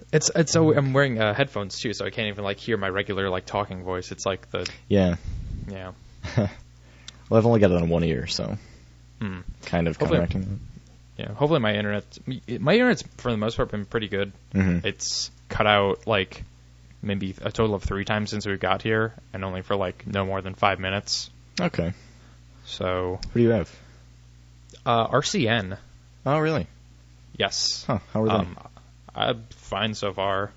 It's so I'm wearing headphones too, so I can't even like hear my regular like talking voice. It's like the Yeah. yeah. Well, I've only got it on one ear, so kind of Hopefully- counteracting that. Yeah, hopefully my internet's for the most part been pretty good. Mhm. It's cut out like maybe a total of 3 times since we got here, and only for like no more than 5 minutes. Okay. So Who do you have? RCN, Oh, really? yes. Huh. How are they? I'm fine so far.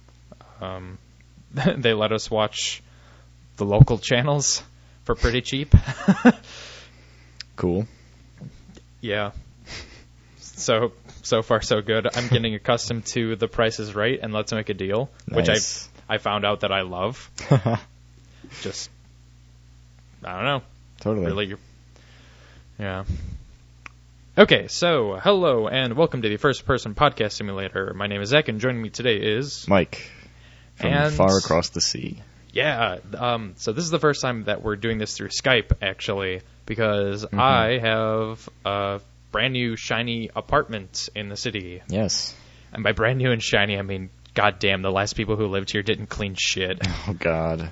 They let us watch the local channels for pretty cheap. Cool. Yeah. So far so good. I'm getting accustomed to The Price is Right and Let's Make a Deal, which Nice. I found out that I love. Just I don't know. Totally. Really. Yeah. Okay, so hello and welcome to the First Person Podcast Simulator. My name is Zach, and joining me today is Mike from And- far across the sea. yeah. So this is the first time that we're doing this through Skype, actually, because I have a brand new shiny apartment in the city. Yes. And by brand new and shiny, I mean, goddamn, the last people who lived here didn't clean shit. Oh, God.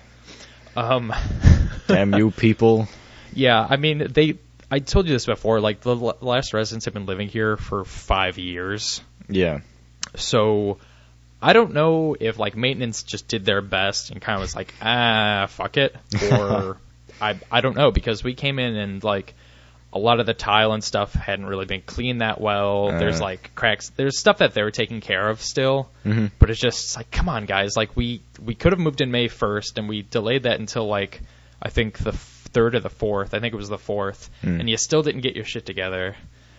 Damn you people. Yeah, I mean, I told you this before, like, the last residents have been living here for 5 years. Yeah. So, I don't know if, like, maintenance just did their best and kind of was like, fuck it. Or, I don't know, because we came in and, like, a lot of the tile and stuff hadn't really been cleaned that well. There's, like, cracks. There's stuff that they were taking care of still. Mm-hmm. But it's just like, come on, guys. Like, we could have moved in May 1st, and we delayed that until, like, I think the 3rd or the 4th. I think it was the 4th. And you still didn't get your shit together.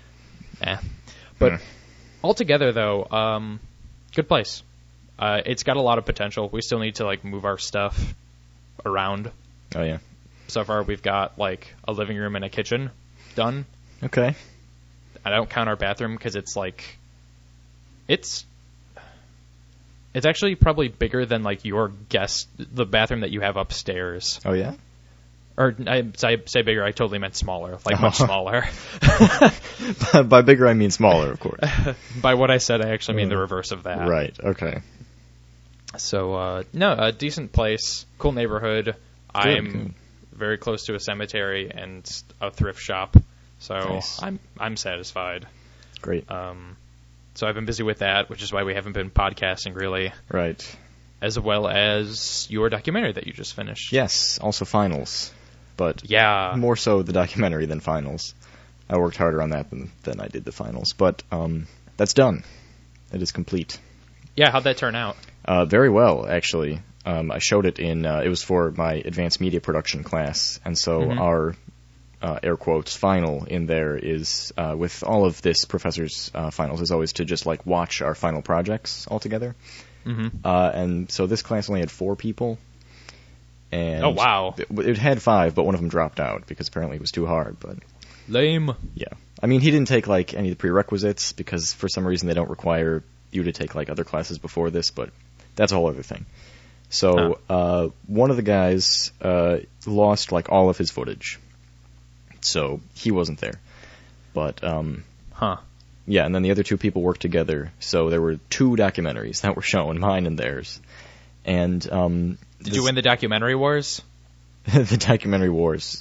But altogether, though, good place. It's got a lot of potential. We still need to, like, move our stuff around. Oh, yeah. So far, we've got, like, a living room and a kitchen done. Okay. I don't count our bathroom because it's, like... It's actually probably bigger than, like, the bathroom that you have upstairs. Oh, yeah? Or, I say bigger, I totally meant smaller. Like, much smaller. By bigger, I mean smaller, of course. By what I said, I actually mean the reverse of that. Right. Okay. So, no, a decent place, cool neighborhood. I'm Good. very close to a cemetery and a thrift shop, so Nice. I'm satisfied. Great. So I've been busy with that, which is why we haven't been podcasting really, Right. as well as your documentary that you just finished. Yes. Also finals. But Yeah. more so the documentary than finals. I worked harder on that than I did the finals. But that's done. It is complete. Yeah, how'd that turn out? Very well, actually. I showed it in, it was for my advanced media production class, and so our, air quotes, final in there is, with all of this professor's finals, is always to just, like, watch our final projects all together. And so this class only had 4 people. And Oh, wow. It had 5, but one of them dropped out, because apparently it was too hard, but... Lame. Yeah. I mean, he didn't take, like, any of the prerequisites, because for some reason they don't require you to take, like, other classes before this, but that's a whole other thing. So, one of the guys lost, like, all of his footage. So, he wasn't there. But, yeah, and then the other 2 people worked together, so there were 2 documentaries that were shown, mine and theirs. And, Did you win the documentary wars? the documentary wars,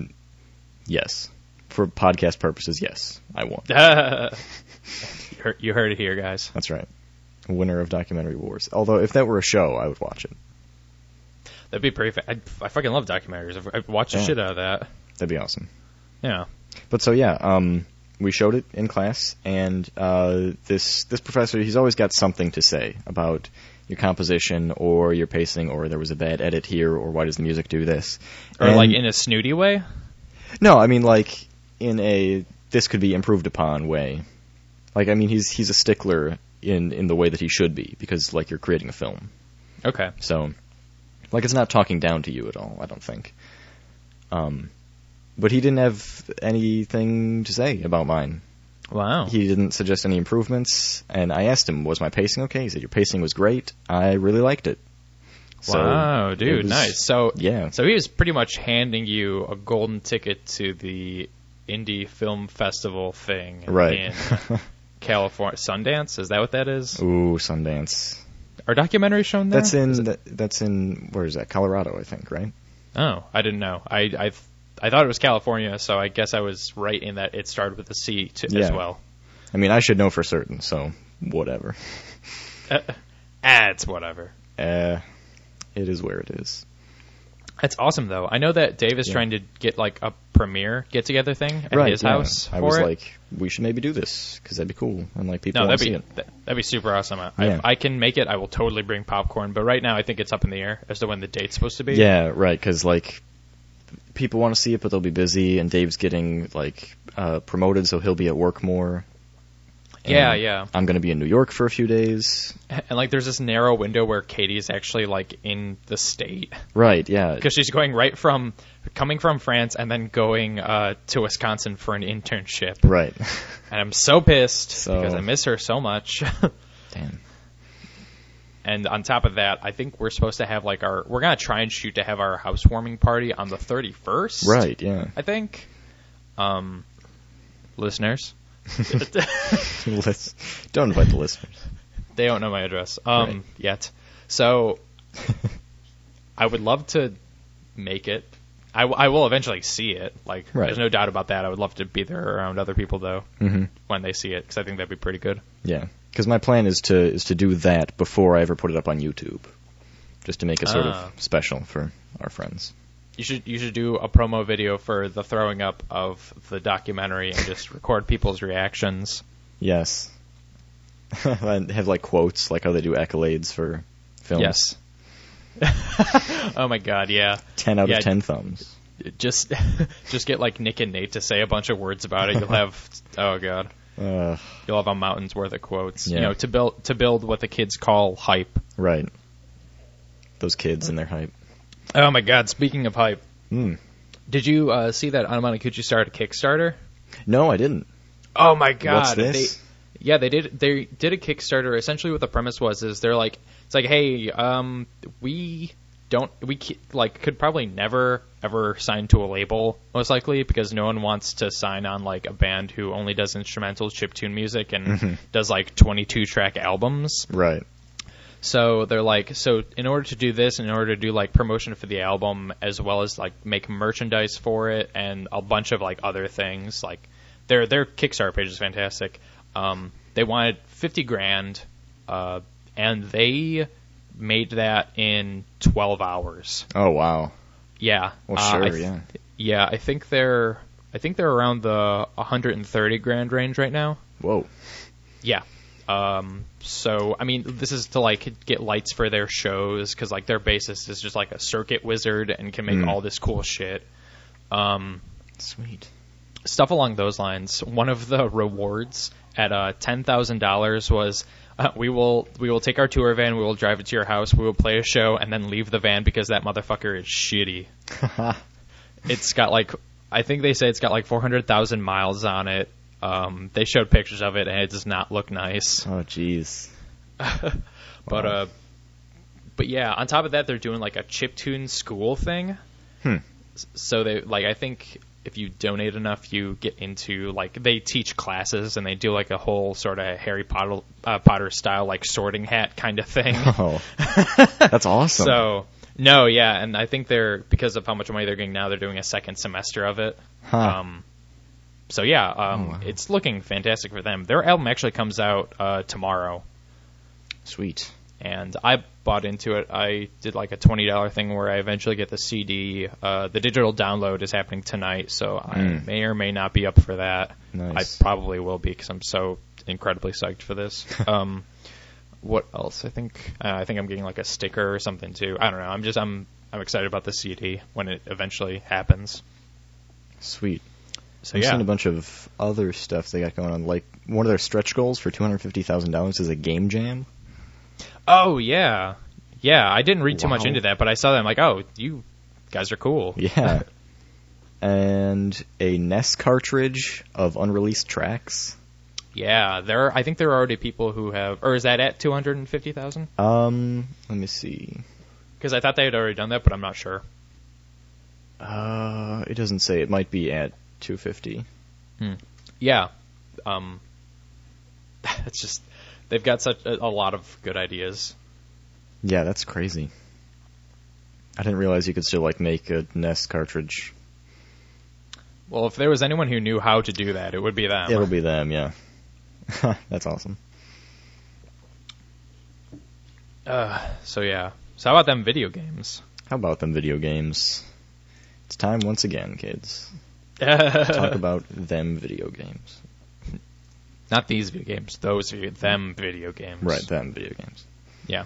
yes. For podcast purposes, yes, I won. You heard it here, guys. That's right. Winner of documentary wars. Although, if that were a show, I would watch it. That'd be pretty. I fucking love documentaries. I'd watch the shit out of that. That'd be awesome. Yeah. But so yeah, we showed it in class, and this professor, he's always got something to say about your composition or your pacing, or there was a bad edit here, or why does the music do this? Or like in a snooty way? No, I mean like in a this could be improved upon way. Like I mean he's a stickler in the way that he should be, because like you're creating a film. Okay. So like it's not talking down to you at all, I don't think. But he didn't have anything to say about mine. Wow. He didn't suggest any improvements, and I asked him, was my pacing okay? He said, your pacing was great. I really liked it. So wow, dude, was, nice. So yeah. So he was pretty much handing you a golden ticket to the indie film festival thing Right. California Sundance. Is that what that is? Ooh, Sundance. Are documentaries shown there? That's in where is that? Colorado, I think, right? Oh, I didn't know. I thought it was California, so I guess I was right in that it started with a C as well. I mean, I should know for certain, so whatever. It's whatever. It is where it is. That's awesome, though. I know that Dave is trying to get like a premiere get-together thing at his house. I was like, we should maybe do this because that'd be cool, and like people want to see it. That'd be super awesome. If I can make it, I will totally bring popcorn. But right now, I think it's up in the air as to when the date's supposed to be. Yeah, right. Because like people want to see it, but they'll be busy, and Dave's getting like promoted, so he'll be at work more. Yeah. I'm going to be in New York for a few days. And, like, there's this narrow window where Katie's actually, like, in the state. Right, yeah. Because she's going coming from France and then going to Wisconsin for an internship. Right. And I'm so pissed because I miss her so much. Damn. And on top of that, I think we're supposed to have, like, we're going to try and shoot to have our housewarming party on the 31st. Right, yeah. I think. Listeners. Don't invite the listeners. They don't know my address Right. yet. So I would love to make it. I will eventually see it. Like, There's no doubt about that. I would love to be there around other people, though, when they see it, because I think that'd be pretty good. Yeah, because my plan is to do that before I ever put it up on YouTube, just to make it sort of special for our friends. You should do a promo video for the throwing up of the documentary and just record people's reactions. Yes. And have like quotes, like how they do accolades for films. Yes. Oh my god, yeah. 10 out of 10 thumbs. Just get like Nick and Nate to say a bunch of words about it. You'll have oh god. You'll have a mountain's worth of quotes. Yeah. You know, to build what the kids call hype. Right. Those kids and their hype. Oh my god, speaking of hype. Did you see that Anamanakuchi started a Kickstarter? No, I didn't. Oh my god. What's this? They did a Kickstarter. Essentially what the premise was is they're like, it's like, hey, we could probably never ever sign to a label, most likely, because no one wants to sign on like a band who only does instrumental chiptune music and does like 22 track albums. Right. So they're like, so in order to do this, in order to do like promotion for the album, as well as like make merchandise for it and a bunch of like other things, like their Kickstarter page is fantastic. They wanted $50,000, and they made that in 12 hours. Oh wow. Yeah. Well, sure. Yeah, I think they're around the $130,000 range right now. Whoa. Yeah. So, I mean, this is to, like, get lights for their shows, because, like, their bassist is just, like, a circuit wizard and can make all this cool shit. Sweet. Stuff along those lines. One of the rewards at $10,000 was we will take our tour van, we will drive it to your house, we will play a show, and then leave the van because that motherfucker is shitty. It's got, like, I think they say it's got, like, 400,000 miles on it. They showed pictures of it, and it does not look nice. Oh, jeez. But yeah, on top of that, they're doing like a chiptune school thing. So they like, I think if you donate enough, you get into like, they teach classes and they do like a whole sort of Harry Potter style like sorting hat kind of thing. Oh, that's awesome. So no, yeah, and I think because of how much money they're getting now, they're doing a second semester of it. So yeah, It's looking fantastic for them. Their album actually comes out tomorrow. Sweet. And I bought into it. I did like a $20 thing where I eventually get the CD. The digital download is happening tonight, so I may or may not be up for that. Nice. I probably will be because I'm so incredibly psyched for this. What else? I think I'm getting like a sticker or something too. I don't know. I'm excited about the CD when it eventually happens. Sweet. So I've yeah, seen a bunch of other stuff they got going on. Like one of their stretch goals for $250,000 is a game jam. Oh yeah, yeah. I didn't read too much into that, but I saw that. I'm like, oh, you guys are cool. Yeah. And a NES cartridge of unreleased tracks. Yeah, I think there are already people who have, or is that at 250,000? Let me see. Because I thought they had already done that, but I'm not sure. It doesn't say. It might be at 250. Yeah. It's just they've got such a lot of good ideas. Yeah, that's crazy. I didn't realize you could still like make a NES cartridge. Well, if there was anyone who knew how to do that, it would be them. It'll be them, yeah. That's awesome. So yeah. So how about them video games? How about them video games? It's time once again, kids. Talk about them video games. Not these video games. Them video games. Right, them video games. Yeah.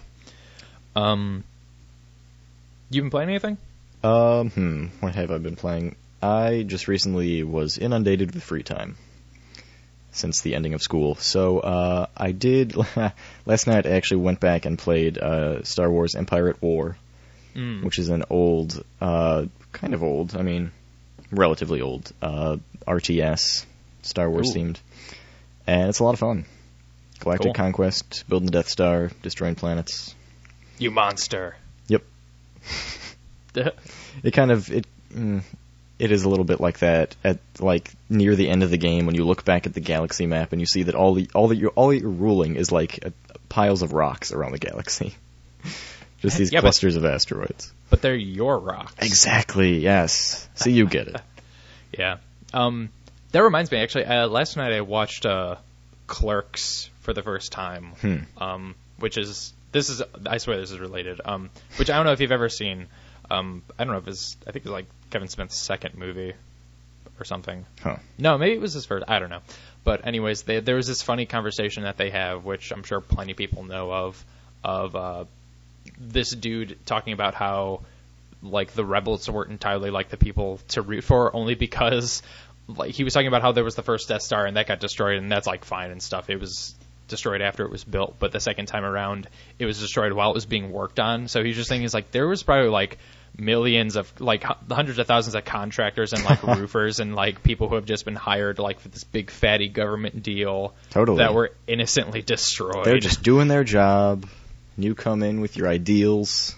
You been playing anything? What have I been playing? I just recently was inundated with free time since the ending of school. So I did last night. I actually went back and played Star Wars: Empire at War, which is an old, kind of old. I mean, relatively old RTS Star Wars themed, and it's a lot of fun. Galactic Conquest, building the Death Star, destroying planets. You monster. Yep. It is a little bit like that at like near the end of the game when you look back at the galaxy map and you see that all you're ruling is like piles of rocks around the galaxy. Just these clusters of asteroids. But they're your rocks. Exactly. Yes. See, you get it. Yeah. That reminds me, actually. Last night I watched Clerks for the first time. Which is I swear this is related. Which I don't know if you've ever seen. I don't know if I think it's like Kevin Smith's second movie or something. Huh. No, maybe it was his first. I don't know. But anyways, there was this funny conversation that they have, which I'm sure plenty of people know of this dude talking about how like the rebels weren't entirely like the people to root for, only because like he was talking about how there was the first Death Star and that got destroyed, and that's like fine and stuff. It was destroyed after it was built, but the second time around it was destroyed while it was being worked on. So he's just saying there was probably like millions of like hundreds of thousands of contractors and like roofers and like people who have just been hired like for this big fatty government deal that were innocently destroyed. They're just doing their job. You come in with your ideals.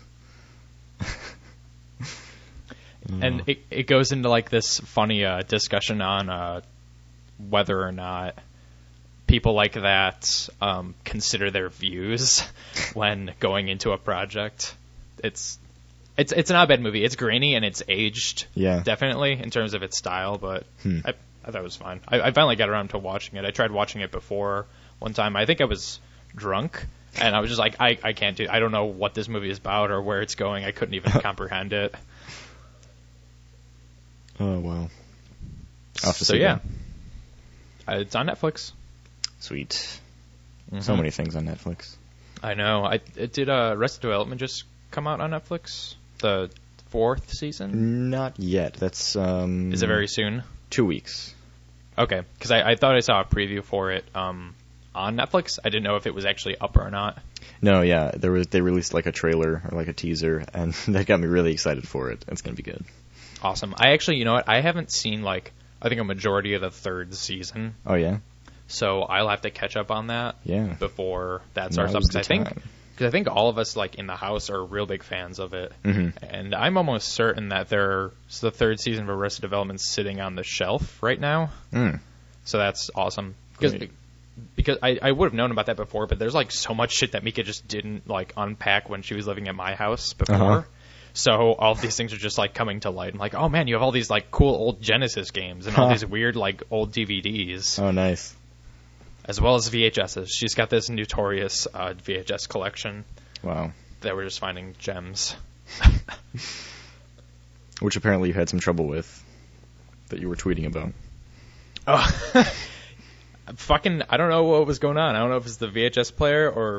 And it goes into like this funny discussion on whether or not people like that consider their views when going into a project. It's not a bad movie. It's grainy and it's aged, definitely in terms of its style. But I thought it was fine. I finally got around to watching it. I tried watching it before one time. I think I was drunk, and I was just like, I can't do. I don't know what this movie is about or where it's going. I couldn't even comprehend it. Oh wow. So yeah, it's on Netflix. Sweet. So many things on Netflix. I know. Did Arrested Development just come out on Netflix? The 4th season? Not yet. That's Is it very soon? 2 weeks. Okay, because I thought I saw a preview for it on Netflix. I didn't know if it was actually up or not. No, yeah, they released like a trailer or like a teaser, and that got me really excited for it. It's gonna be good. Awesome. I actually, you know what? I haven't seen like I think a majority of the 3rd season. Oh yeah. So I'll have to catch up on that. Yeah. Before that starts up, because I think all of us like in the house are real big fans of it, and I'm almost certain that the 3rd season of Arrested Development sitting on the shelf right now. So that's awesome because I would have known about that before, but there's like so much shit that Mika just didn't like unpack when she was living at my house before. So all of these things are just like coming to light. I'm like, oh man, you have all these like cool old Genesis games and all these weird like old DVDs. Oh, nice. As well as VHSs. She's got this notorious VHS collection. Wow. That we're just finding gems. Which apparently you had some trouble with, that you were tweeting about. Oh, I don't know what was going on. I don't know if it's the VHS player or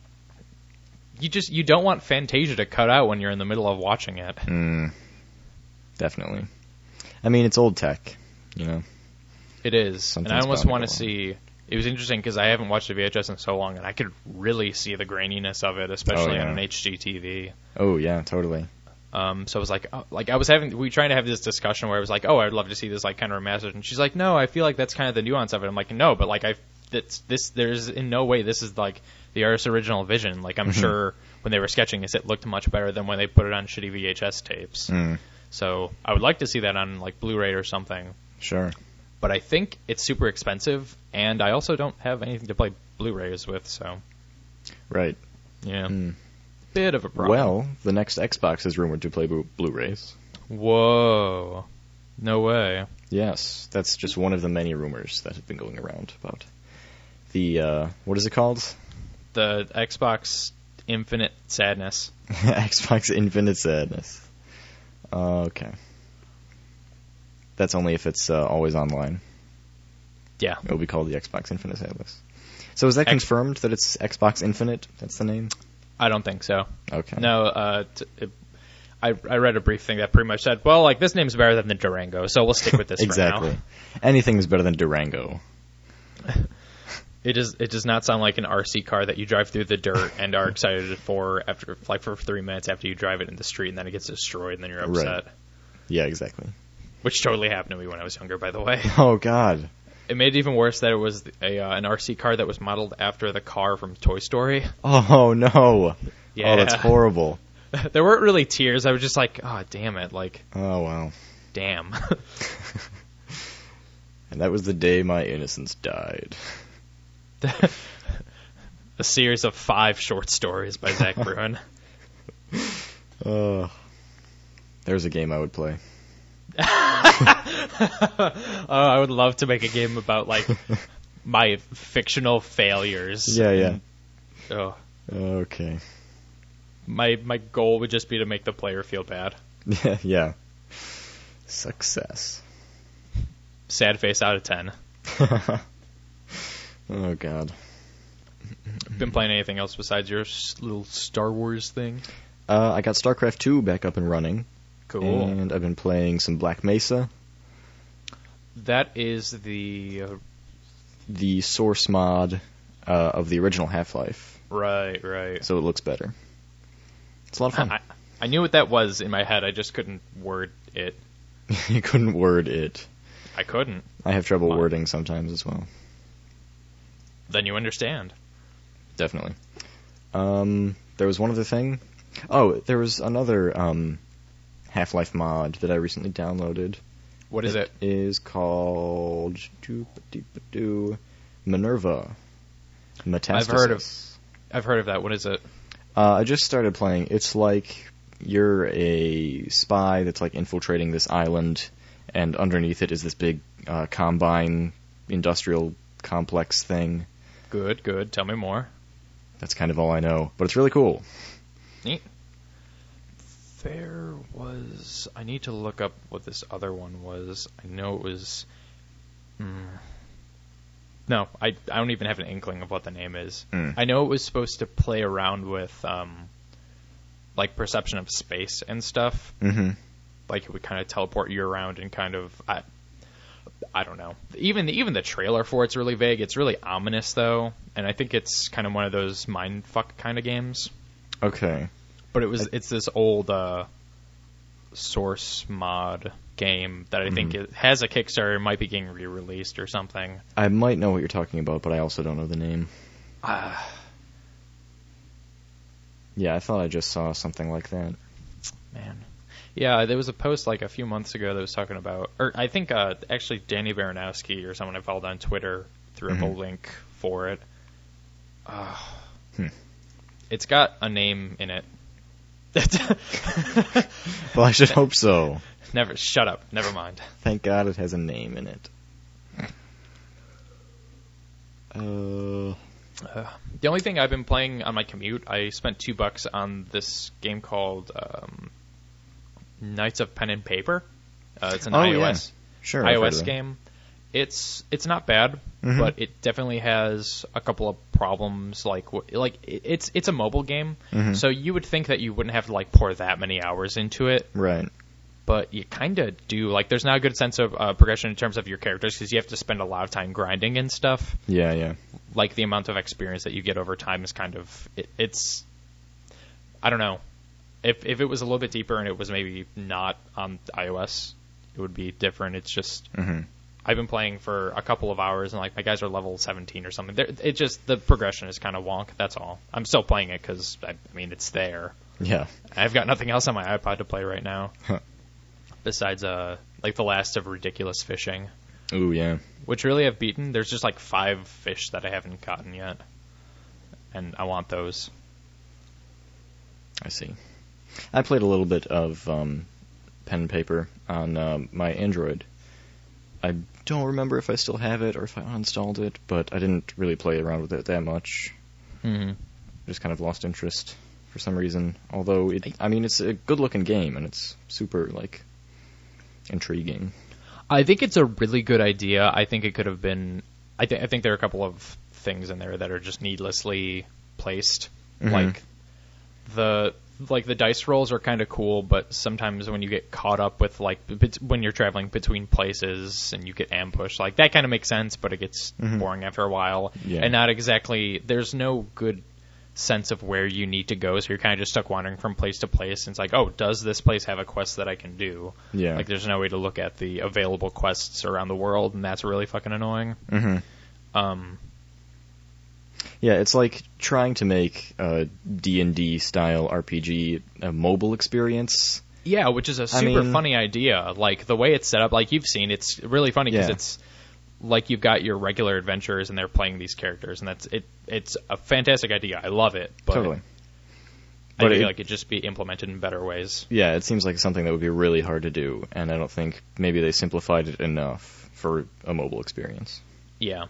you don't want Fantasia to cut out when you're in the middle of watching it. Definitely. I mean, it's old tech, you know. It is, and I almost want to see. It was interesting because I haven't watched a VHS in so long, and I could really see the graininess of it, especially on an HD TV. Oh yeah, totally. So I was like, we trying to have this discussion where I was like, I'd love to see this like kind of remastered, and she's like, no, I feel like that's kind of the nuance of it. I'm like, no, but like there's in no way this is like the artist's original vision. Like I'm sure when they were sketching this, it looked much better than when they put it on shitty VHS tapes. So I would like to see that on like Blu-ray or something. Sure. But I think it's super expensive, and I also don't have anything to play Blu-rays with, so Right. yeah, Hmm. bit of a problem. Well, the next Xbox is rumored to play Blu-rays. Whoa, no way. Yes, that's just one of the many rumors that have been going around about the, what is it called? The Xbox Infinite Sadness. Xbox Infinite Sadness. Okay. That's only if it's always online. Yeah. It'll be called the Xbox Infinite Sadness. So is that confirmed that it's Xbox Infinite? That's the name? I don't think so. Okay. No, I read a brief thing that pretty much said, well, like, this name's better than the Durango, so we'll stick with this Exactly. for now. Anything is better than Durango. It does not sound like an RC car that you drive through the dirt and are excited for after, like, for 3 minutes after you drive it in the street, and then it gets destroyed, and then you're upset. Right. Yeah, exactly. Which totally happened to me when I was younger, by the way. Oh, God. It made it even worse that it was an RC car that was modeled after the car from Toy Story. Oh, no. Yeah. Oh, that's horrible. There weren't really tears. I was just like, oh, damn it. Like, Oh, wow. damn. And that was the day my innocence died. A series of 5 short stories by Zach Bruin. There's a game I would play. I would love to make a game about, like, my fictional failures. Yeah, yeah. Oh, Okay. my goal would just be to make the player feel bad. Yeah, yeah. Success. Sad face out of 10. Oh, God. Been playing anything else besides your little Star Wars thing? I got StarCraft 2 back up and running. Cool. And I've been playing some Black Mesa. That is the... The source mod of the original Half-Life. Right. So it looks better. It's a lot of fun. I knew what that was in my head. I just couldn't word it. You couldn't word it. I couldn't. I have trouble Why? wording sometimes as well. Then you understand. Definitely. There was one other thing. Oh, there was another Half-Life mod that I recently downloaded. What is it? It is called Minerva. Metastasis. I've heard of that. What is it? I just started playing. It's like you're a spy that's like infiltrating this island, and underneath it is this big combine industrial complex thing. Good. Tell me more. That's kind of all I know, but it's really cool. Neat. There was... I need to look up what this other one was. I know it was... No, I don't even have an inkling of what the name is. I know it was supposed to play around with, like, perception of space and stuff. Mm-hmm. Like, it would kind of teleport you around and kind of... I don't know. Even the trailer for it's really vague. It's really ominous, though, and I think it's kind of one of those mindfuck kind of games. Okay. But it's this old source mod game that I think it has a Kickstarter and might be getting re-released or something. I might know what you're talking about, but I also don't know the name. Yeah, I thought I just saw something like that. Man. Yeah, there was a post like a few months ago that was talking about, or I think actually Danny Baranowski or someone I followed on Twitter threw up a link for it. It's got a name in it. Well, I should hope so. Shut up. Never mind. Thank God it has a name in it. The only thing I've been playing on my commute, I spent $2 on this game called Knights of Pen and Paper. It's an iOS Sure, I've heard of iOS it. game. It's not bad, but it definitely has a couple of problems. Like it's a mobile game, so you would think that you wouldn't have to like pour that many hours into it. Right. But you kind of do. Like, there's not a good sense of progression in terms of your characters because you have to spend a lot of time grinding and stuff. Yeah. Like, the amount of experience that you get over time is kind of... It's... I don't know. If it was a little bit deeper and it was maybe not on iOS, it would be different. It's just... I've been playing for a couple of hours, and, like, my guys are level 17 or something. It just... The progression is kind of wonk, that's all. I'm still playing it because, I mean, it's there. Yeah. I've got nothing else on my iPod to play right now. Besides, like, The Last of Ridiculous Fishing. Ooh, yeah. which really I've beaten. There's just like 5 fish that I haven't gotten yet, and I want those. I see. I played a little bit of pen and paper on my Android. I don't remember if I still have it or if I uninstalled it, but I didn't really play around with it that much. Mm-hmm. Just kind of lost interest for some reason. Although, it's a good-looking game, and it's super, like, intriguing. I think it's a really good idea. I think it could have been... I think there are a couple of things in there that are just needlessly placed. Mm-hmm. Like the dice rolls are kind of cool, but sometimes when you get caught up with, like, when you're traveling between places and you get ambushed, like, that kind of makes sense, but it gets boring after a while. Yeah. And not exactly... There's no good sense of where you need to go, so you're kind of just stuck wandering from place to place. And it's like, oh, does this place have a quest that I can do? Yeah. Like, there's no way to look at the available quests around the world, and that's really fucking annoying. Mm-hmm. Yeah, it's like trying to make a D&D style RPG a mobile experience. Yeah, which is a super funny idea. Like, the way it's set up, like you've seen, it's really funny because it's like you've got your regular adventurers and they're playing these characters, and it's a fantastic idea. I love it. But totally. I feel like it'd just be implemented in better ways. Yeah, it seems like something that would be really hard to do, and I don't think maybe they simplified it enough for a mobile experience. Yeah.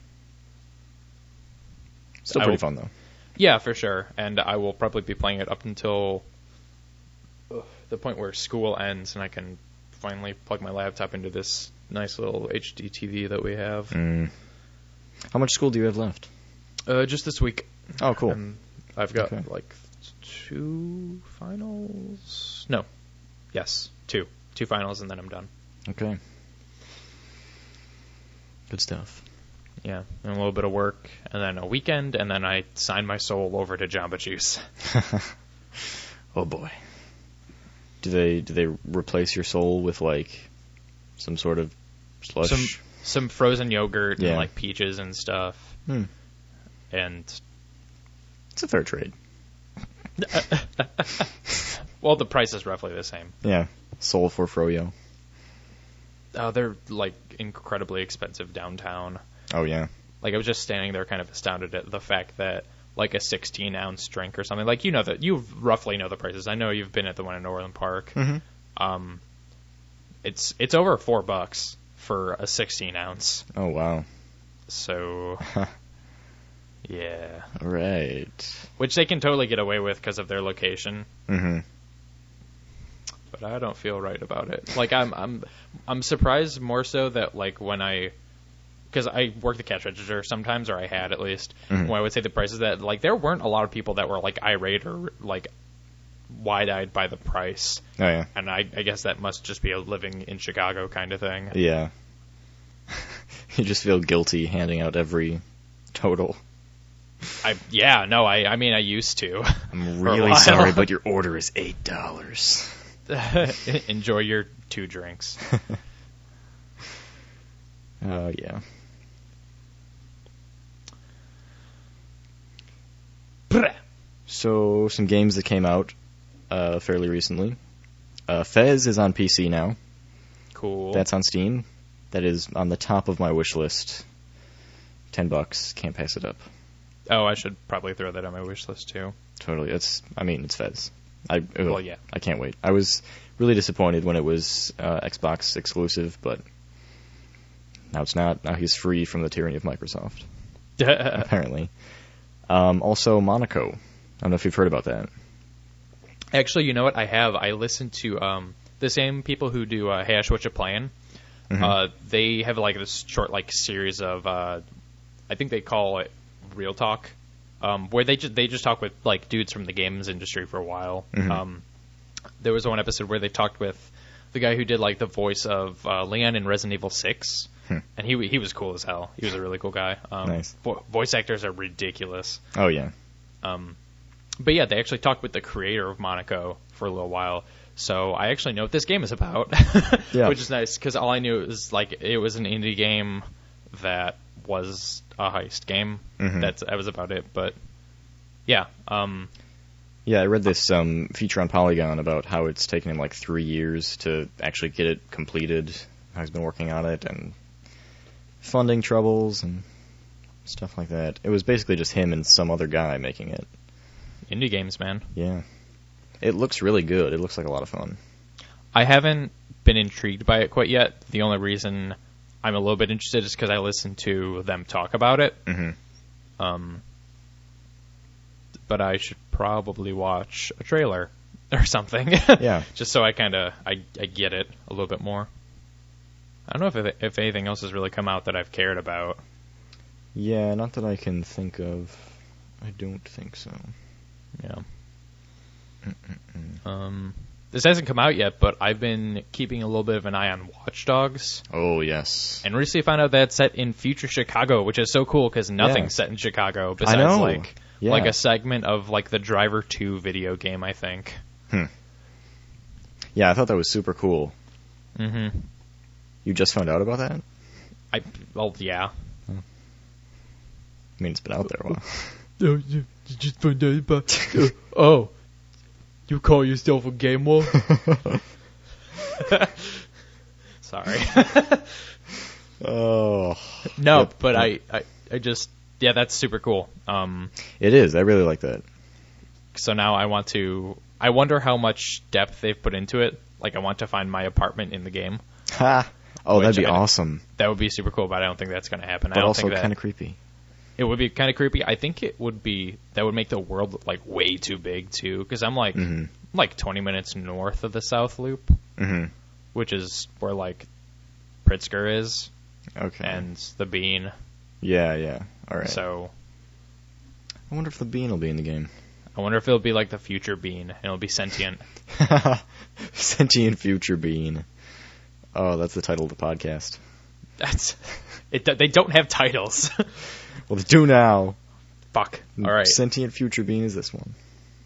Still pretty fun, though. Yeah, for sure. And I will probably be playing it up until the point where school ends and I can finally plug my laptop into this nice little HD TV that we have. How much school do you have left? Just this week. Oh, cool. I've got, 2 finals. No. Yes, 2. 2 finals, and then I'm done. Okay. Good stuff. Yeah, and a little bit of work, and then a weekend, and then I sign my soul over to Jamba Juice. Oh boy. Do they replace your soul with like some sort of slush? Some frozen yogurt and like peaches and stuff. And it's a fair trade. Well, the price is roughly the same. Yeah, soul for froyo. Oh, they're like incredibly expensive downtown. Oh, yeah. Like, I was just standing there kind of astounded at the fact that, like, a 16-ounce drink or something, like, you roughly know the prices. I know you've been at the one in Orland Park. Mm-hmm. It's over $4 for a 16-ounce. Oh, wow. So, yeah. Right. Which they can totally get away with because of their location. Mm-hmm. But I don't feel right about it. Like, I'm surprised more so that, like, when because I work the cash register sometimes, or I had at least, when I would say the prices, that, like, there weren't a lot of people that were, like, irate or, like, wide-eyed by the price. Oh, yeah. And I guess that must just be a living in Chicago kind of thing. Yeah. You just feel guilty handing out every total. I mean, I used to. I'm really sorry, but your order is $8. Enjoy your 2 drinks. Oh, yeah. So, some games that came out fairly recently. Fez is on PC now. Cool. That's on Steam. That is on the top of my wish list. $10. Can't pass it up. Oh, I should probably throw that on my wish list, too. Totally. It's Fez. I can't wait. I was really disappointed when it was Xbox exclusive, but now it's not. Now he's free from the tyranny of Microsoft. Apparently. Also, Monaco. I don't know if you've heard about that. Actually, you know what? I have. I listened to the same people who do Hey Ash, What You Playin'. They have like this short like series of I think they call it Real Talk, where they just talk with like dudes from the games industry for a while. There was one episode where they talked with the guy who did like the voice of Leon in Resident Evil 6, and he was cool as hell. He was a really cool guy. Nice. Voice actors are ridiculous. Oh yeah. But yeah, they actually talked with the creator of Monaco for a little while. So I actually know what this game is about, which is nice because all I knew was like it was an indie game that was a heist game. That was about it. But yeah, yeah, I read this feature on Polygon about how it's taken him like 3 years to actually get it completed. How he's been working on it, and funding troubles and stuff like that. It was basically just him and some other guy making it. Indie games, man. Yeah. It looks really good. It looks like a lot of fun. I haven't been intrigued by it quite yet. The only reason I'm a little bit interested is because I listened to them talk about it. Mm-hmm. But I should probably watch a trailer or something. Yeah. Just so I kind of I get it a little bit more. I don't know if anything else has really come out that I've cared about. Yeah, not that I can think of. I don't think so. Yeah. This hasn't come out yet, but I've been keeping a little bit of an eye on Watch Dogs. Oh, yes. And recently found out that it's set in future Chicago, which is so cool because nothing's set in Chicago besides I know. like a segment of like the Driver 2 video game, I think. Yeah, I thought that was super cool. Mm-hmm. You just found out about that? Well, yeah. I mean, it's been out there a while. Oh, you just found out about... oh. You call yourself a gamer? Sorry. Oh. No, Yep. but I just... Yeah, that's super cool. It is. I really like that. So now I want to... I wonder how much depth they've put into it. Like, I want to find my apartment in the game. Ha! Oh, that'd be Which awesome. That would be super cool, but I don't think that's going to happen. But I don't also think that... kind of creepy. It would be kind of creepy. I think it would be... That would make the world, like, way too big, too. Because I'm, like, like 20 minutes north of the South Loop. Mm-hmm. Which is where, like, Pritzker is. Okay. And the Bean. Yeah. All right. So... I wonder if the bean will be in the game. I wonder if it'll be like the future Bean, and it'll be sentient. Sentient future bean. Oh, that's the title of the podcast. That's... They don't have titles. Well, they do now. Fuck. All right. Sentient future bean is this one.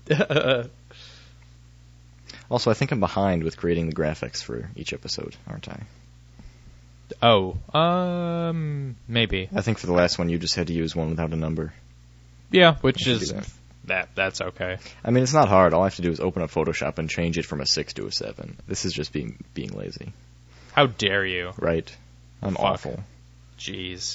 Also, I think I'm behind with creating the graphics for each episode, aren't I? Oh, maybe. I think for the last one, you just had to use one without a number. Yeah, which I should is do that's okay. I mean, it's not hard. All I have to do is open up Photoshop and change it from a 6 to a 7. This is just being lazy. How dare you? Right. I'm Fuck. awful. Jeez.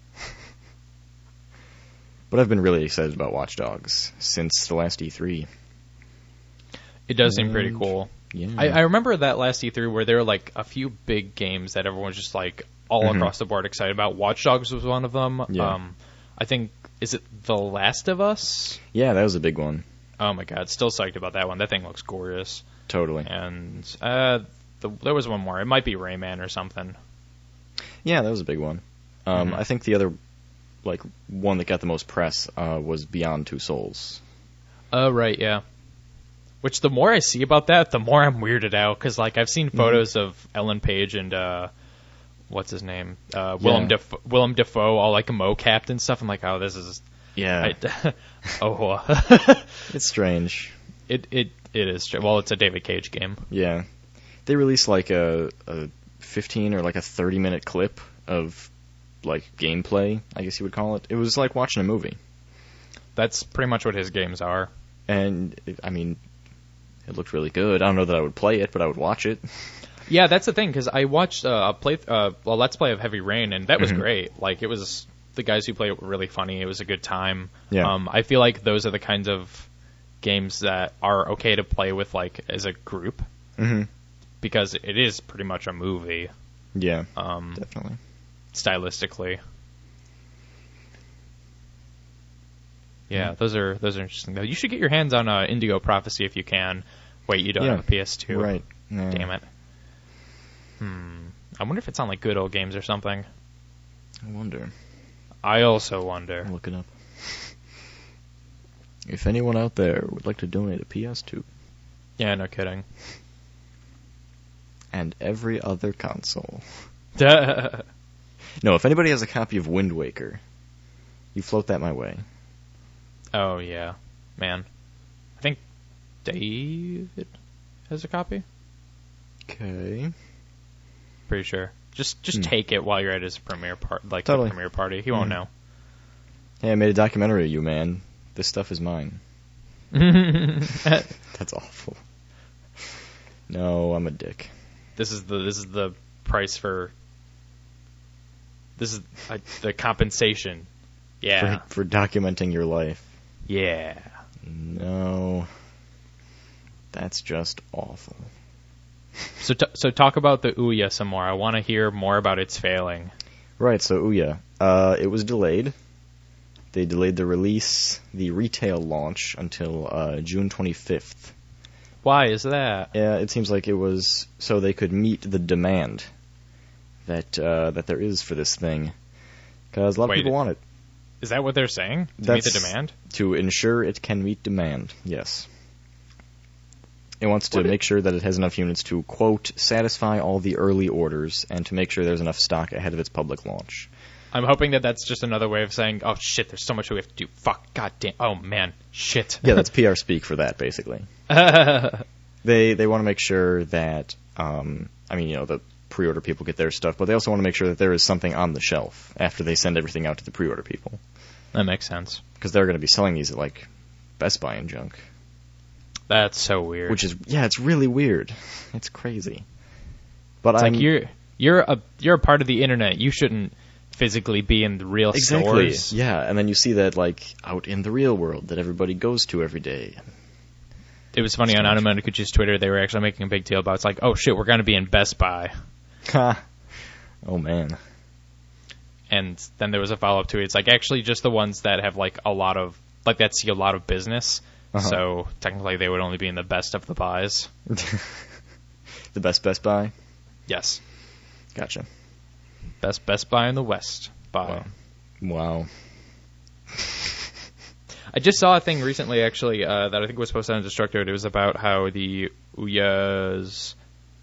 But I've been really excited about Watch Dogs since the last E3. It does seem pretty cool. Yeah. I remember that last E3 where there were like a few big games that everyone was just like all across the board excited about. Watch Dogs was one of them. Yeah. I think, is it The Last of Us? Yeah, that was a big one. Oh my god, still psyched about that one. That thing looks gorgeous. Totally. And there was one more. It might be Rayman or something. Yeah, that was a big one. I think the other, like, one that got the most press was Beyond Two Souls. Oh, right, yeah. Which the more I see about that, the more I'm weirded out. Because, like, I've seen photos of Ellen Page and, what's his name? Willem Dafoe, all, like, mo-capped and stuff. I'm like, oh, this is... Yeah. It's strange. It is. Well, it's a David Cage game. Yeah. They released, like, a 15 or, like, a 30-minute clip of, like, gameplay, I guess you would call it. It was like watching a movie. That's pretty much what his games are. And, I mean, it looked really good. I don't know that I would play it, but I would watch it. Yeah, that's the thing, because I watched a Let's Play of Heavy Rain, and that was great. Like, it was... The guys who played it were really funny. It was a good time. Yeah. I feel like those are the kinds of games that are okay to play with, like, as a group. Mm-hmm. Because it is pretty much a movie. Yeah, definitely. Stylistically. Yeah, those are interesting. Though you should get your hands on Indigo Prophecy if you can. Wait, you don't have a PS2. Right. No. Damn it. I wonder if it's on like Good Old Games or something. I wonder. I also wonder. I'll look it up. If anyone out there would like to donate a PS2. Yeah, no kidding. And every other console. Oh, No, if anybody has a copy of Wind Waker, you float that my way. Oh, yeah. Man. I think David has a copy. Okay. Pretty sure. Just take it while you're at his premiere the premiere party. He won't know. Hey, I made a documentary of you, man. This stuff is mine. That's awful. No, I'm a dick. This is the price for This is the compensation. Yeah. For documenting your life. Yeah. No. That's just awful. So talk about the Ouya some more. I want to hear more about its failing. Right, so Ouya. It was delayed. They delayed the retail launch until June 25th. Why is that? Yeah, it seems like it was so they could meet the demand that there is for this thing. Because a lot of people want it. Is that what they're saying? To meet the demand? To ensure it can meet demand, yes. It wants to make sure that it has enough units to, quote, satisfy all the early orders and to make sure there's enough stock ahead of its public launch. I'm hoping that that's just another way of saying, oh, shit, there's so much we have to do. Fuck, goddamn, oh, man, shit. Yeah, that's PR speak for that, basically. They want to make sure that, the pre-order people get their stuff, but they also want to make sure that there is something on the shelf after they send everything out to the pre-order people. That makes sense. Because they're going to be selling these at, like, Best Buy and junk. That's so weird. Which is, yeah, it's really weird. It's crazy. But it's like you're a part of the internet. You shouldn't physically be in the real stores. Yeah, and then you see that, like, out in the real world that everybody goes to every day. It was funny on Anamanakuchi's Twitter, they were actually making a big deal about it's like, oh shit, we're going to be in Best Buy. Oh, man. And then there was a follow-up to it. It's like, actually just the ones that have, like, a lot of, like, that see a lot of business. Uh-huh. So, technically, they would only be in the best of the buys. The Best Buy? Yes. Gotcha. Best Buy in the West Buy. Wow. I just saw a thing recently, actually, that I think was posted on Destructoid. It was about how the Ouya's,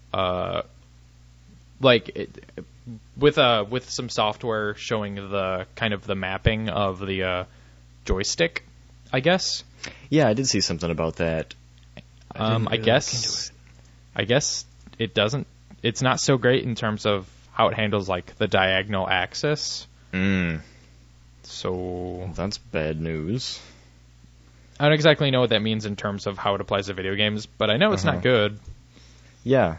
with some software showing the kind of the mapping of the joystick, I guess. Yeah, I did see something about that. I guess it doesn't. It's not so great in terms of how it handles like the diagonal axis. So that's bad news. I don't exactly know what that means in terms of how it applies to video games, but I know it's not good. Yeah.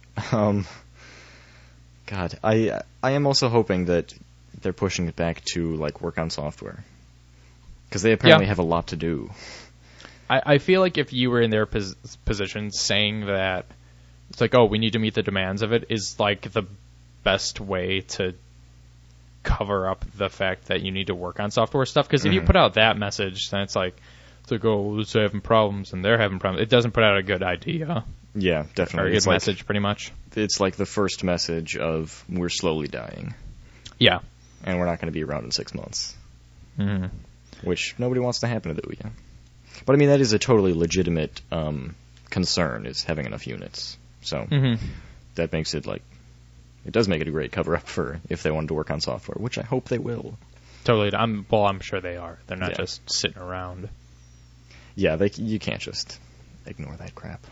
God, I am also hoping that they're pushing it back to like work on software. Because they apparently have a lot to do. I feel like if you were in their position, saying that it's like, oh, we need to meet the demands of it is like the best way to cover up the fact that you need to work on software stuff. Because if you put out that message, then it's like, oh, well, they're having problems and they're having problems. It doesn't put out a good idea. Yeah, definitely. Or a good message, pretty much. It's like the first message of we're slowly dying. Yeah. And we're not going to be around in 6 months. Mm-hmm. Which nobody wants to happen to the Ouya. But I mean, that is a totally legitimate concern, is having enough units. So that makes it like, it does make it a great cover-up for if they wanted to work on software, which I hope they will. Totally. I'm sure they are. They're not just sitting around. Yeah, you can't just ignore that crap.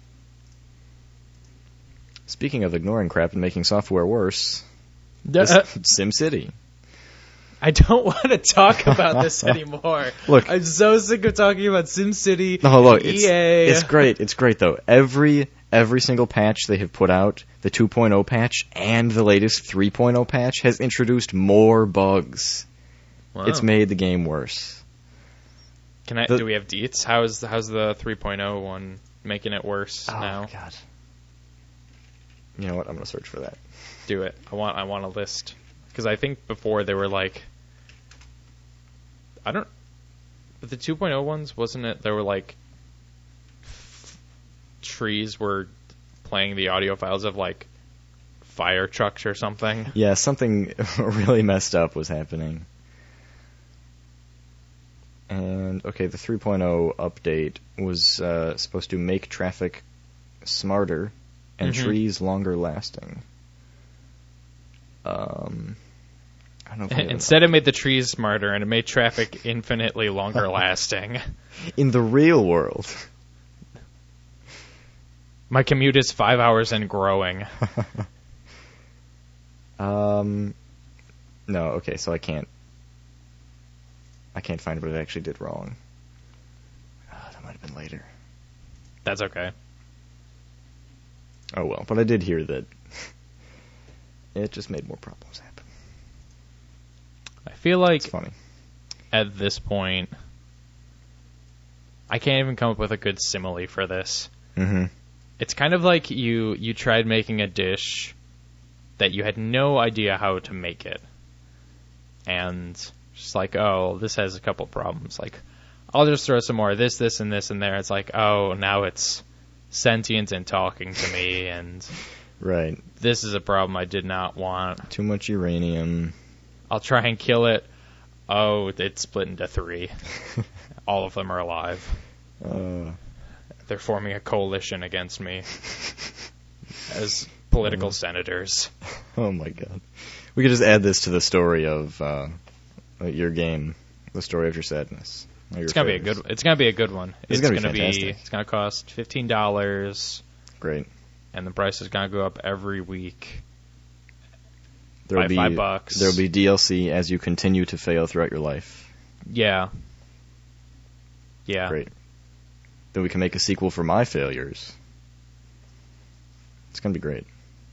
Speaking of ignoring crap and making software worse, SimCity. I don't want to talk about this anymore. Look, I'm so sick of talking about SimCity. No, look, EA. It's great. It's great though. Every single patch they have put out, the 2.0 patch and the latest 3.0 patch, has introduced more bugs. Wow. It's made the game worse. Do we have deets? How's the 3.0 one making it worse now? Oh God. You know what? I'm gonna search for that. Do it. I want a list. Because I think before they were like, but the 2.0 ones, wasn't it? There were like trees were playing the audio files of like fire trucks or something. Yeah, something really messed up was happening. And okay, the 3.0 update was supposed to make traffic smarter and trees longer lasting. I don't know if Instead, it made the trees smarter and it made traffic infinitely longer lasting. In the real world. My commute is 5 hours and growing. No, okay, so I can't find what it actually did wrong. That might have been later. That's okay. Oh well, but I did hear that it just made more problems happen. I feel like It's funny. at this point, I can't even come up with a good simile for this. Mm-hmm. It's kind of like you tried making a dish that you had no idea how to make it. And just like, oh, this has a couple problems. Like, I'll just throw some more of this, and this in there. It's like, oh, now it's sentient and talking to me, and Right. this is a problem I did not want. Too much uranium. I'll try and kill it. Oh, it's split into 3. All of them are alive. They're forming a coalition against me as political senators. Oh my god. We could just add this to the story of your game, the story of your sadness. It's gonna be a good. It's gonna be a good one. It's gonna be fantastic. It's gonna cost $15. Great. And the price is gonna go up every week. There'll be $5. There'll be DLC as you continue to fail throughout your life. Yeah. Yeah. Great. Then we can make a sequel for my failures. It's gonna be great.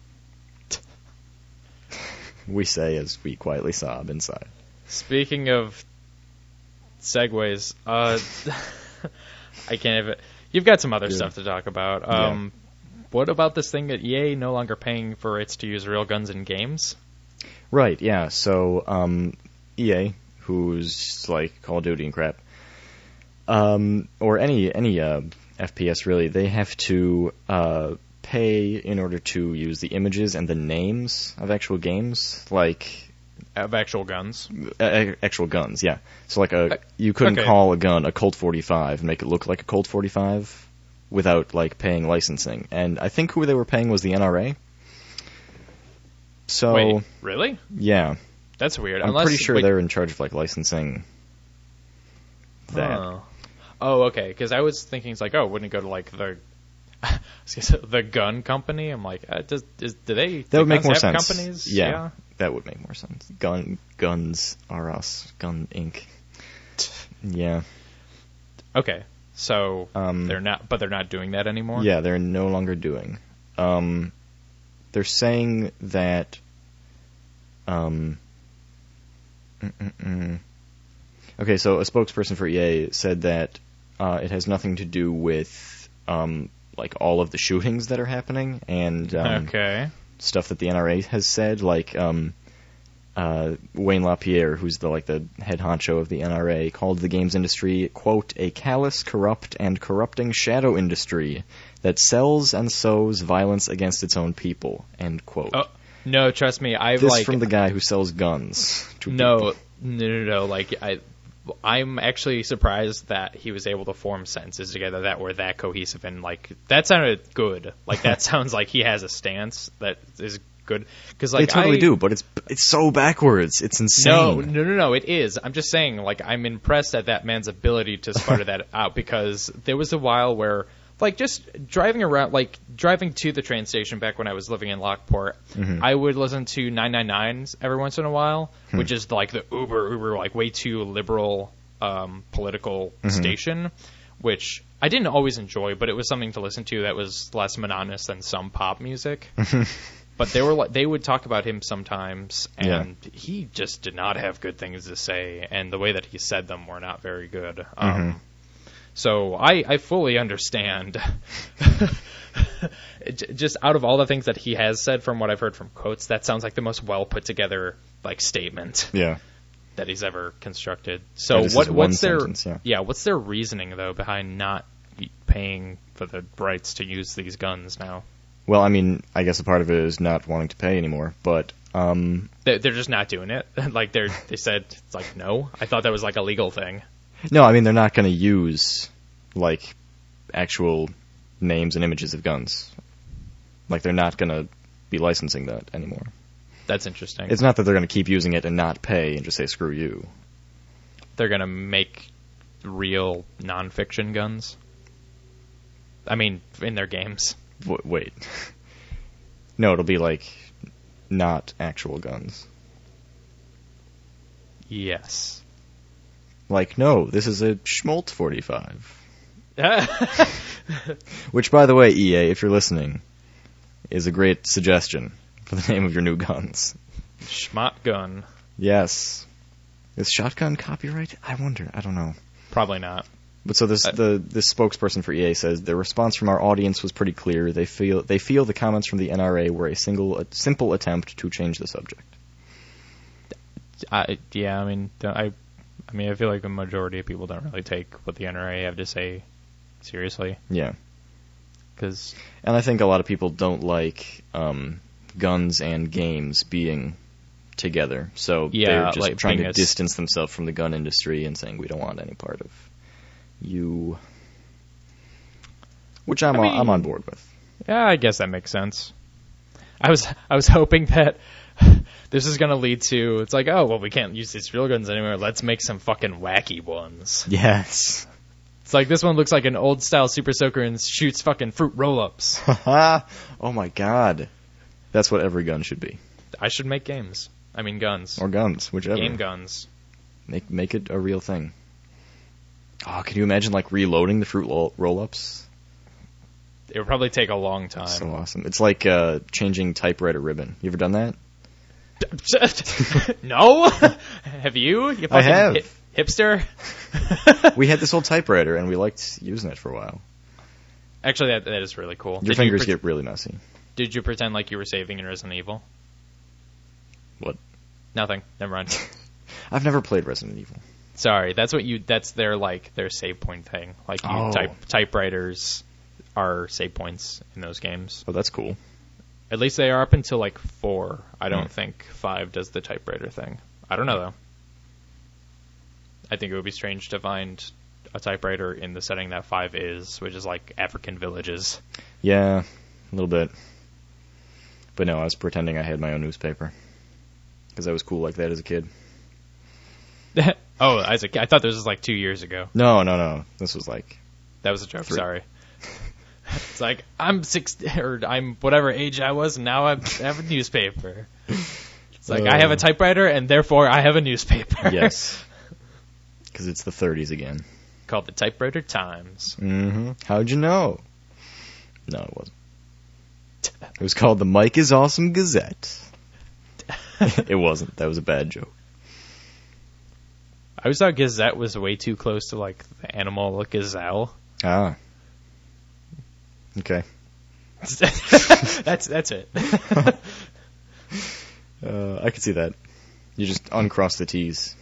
We say as we quietly sob inside. Speaking of segues, I can't even. You've got some other stuff to talk about. Yeah. What about this thing that EA no longer paying for rights to use real guns in games? Right, yeah. So, EA, who's like Call of Duty and crap, or any FPS really, they have to pay in order to use the images and the names of actual games, like Of actual guns. actual guns. Yeah. So like you couldn't call a gun a Colt 45 and make it look like a Colt 45 without like paying licensing. And I think who they were paying was the NRA. So Wait, really? Yeah. That's weird. I'm pretty sure they're in charge of like licensing that. Oh, okay. Because I was thinking it's like, oh, wouldn't it go to like the gun company? I'm like, do they? That would make more sense. Companies? Yeah, that would make more sense. Guns are us. Gun Inc. Yeah. Okay. So they're not doing that anymore. Yeah, they're no longer doing. They're saying that. Okay, so a spokesperson for EA said that it has nothing to do with like all of the shootings that are happening and stuff that the NRA has said. Like Wayne LaPierre, who's the head honcho of the NRA, called the games industry, quote, a callous, corrupt, and corrupting shadow industry that sells and sows violence against its own people, end quote. Oh, no, trust me, This from the guy who sells guns to people. No. Like, I'm actually surprised that he was able to form sentences together that were that cohesive and like that sounded good. Like that sounds like he has a stance that is good. Because like they totally do, but it's so backwards. It's insane. No. It is. I'm just saying. Like I'm impressed at that man's ability to sputter that out because there was a while where. Like, just driving around, like, driving to the train station back when I was living in Lockport, I would listen to 999s every once in a while, which is, like, the uber, like, way too liberal political station, which I didn't always enjoy, but it was something to listen to that was less monotonous than some pop music. But they would talk about him sometimes, and he just did not have good things to say, and the way that he said them were not very good. So I fully understand. Just out of all the things that he has said, from what I've heard from quotes, that sounds like the most well put together like statement that he's ever constructed. So what's their what's their reasoning though behind not paying for the rights to use these guns now? Well, I mean, I guess a part of it is not wanting to pay anymore, but they're just not doing it. Like they said, it's like no. I thought that was like a legal thing. No, I mean, they're not going to use, like, actual names and images of guns. Like, they're not going to be licensing that anymore. That's interesting. It's not that they're going to keep using it and not pay and just say, screw you. They're going to make real non-fiction guns? I mean, in their games. Wait. No, it'll be, like, not actual guns. Yes. Like, no, this is a Schmolt 45. Which, by the way, EA, if you're listening, is a great suggestion for the name of your new guns. Schmott gun. Yes. Is shotgun copyright? I wonder. I don't know. Probably not. But so this spokesperson for EA says the response from our audience was pretty clear. They feel the comments from the NRA were a simple attempt to change the subject. I feel like the majority of people don't really take what the NRA have to say seriously. Yeah. And I think a lot of people don't like guns and games being together, so they're just like trying to distance themselves from the gun industry and saying we don't want any part of you, which I'm on board with. Yeah, I guess that makes sense. I was hoping that this is going to lead to, it's like, oh, well, we can't use these real guns anymore. Let's make some fucking wacky ones. Yes. It's like, this one looks like an old-style Super Soaker and shoots fucking fruit roll-ups. Oh, my God. That's what every gun should be. I should make games. I mean, guns. Or guns, whichever. Game guns. Make it a real thing. Oh, can you imagine, like, reloading the fruit roll-ups? It would probably take a long time. So awesome. It's like changing typewriter ribbon. You ever done that? No? Have you? You I have. Hipster? We had this old typewriter, and we liked using it for a while. Actually, that is really cool. Your fingers get really messy. Did you pretend like you were saving in Resident Evil? What? Nothing. Never mind. I've never played Resident Evil. Sorry, that's their save point thing. Like typewriters are save points in those games. Oh, that's cool. At least they are up until like 4. I don't think 5 does the typewriter thing. I don't know though. I think it would be strange to find a typewriter in the setting that 5 is, which is like African villages. Yeah, a little bit. But no, I was pretending I had my own newspaper because I was cool like that as a kid. Oh, as a kid, I thought this was like 2 years ago. No. This was like that was a joke. 3. Sorry. It's like I'm 6 or I'm whatever age I was, and now I have a newspaper. It's like I have a typewriter, and therefore I have a newspaper. Yes, because it's the 30s again. Called the Typewriter Times. Mm-hmm. How'd you know? No, it wasn't. It was called the Mike is Awesome Gazette. It wasn't. That was a bad joke. I always thought Gazette was way too close to like the animal gazelle. Ah. Okay. That's it. I could see that. You just uncross the T's.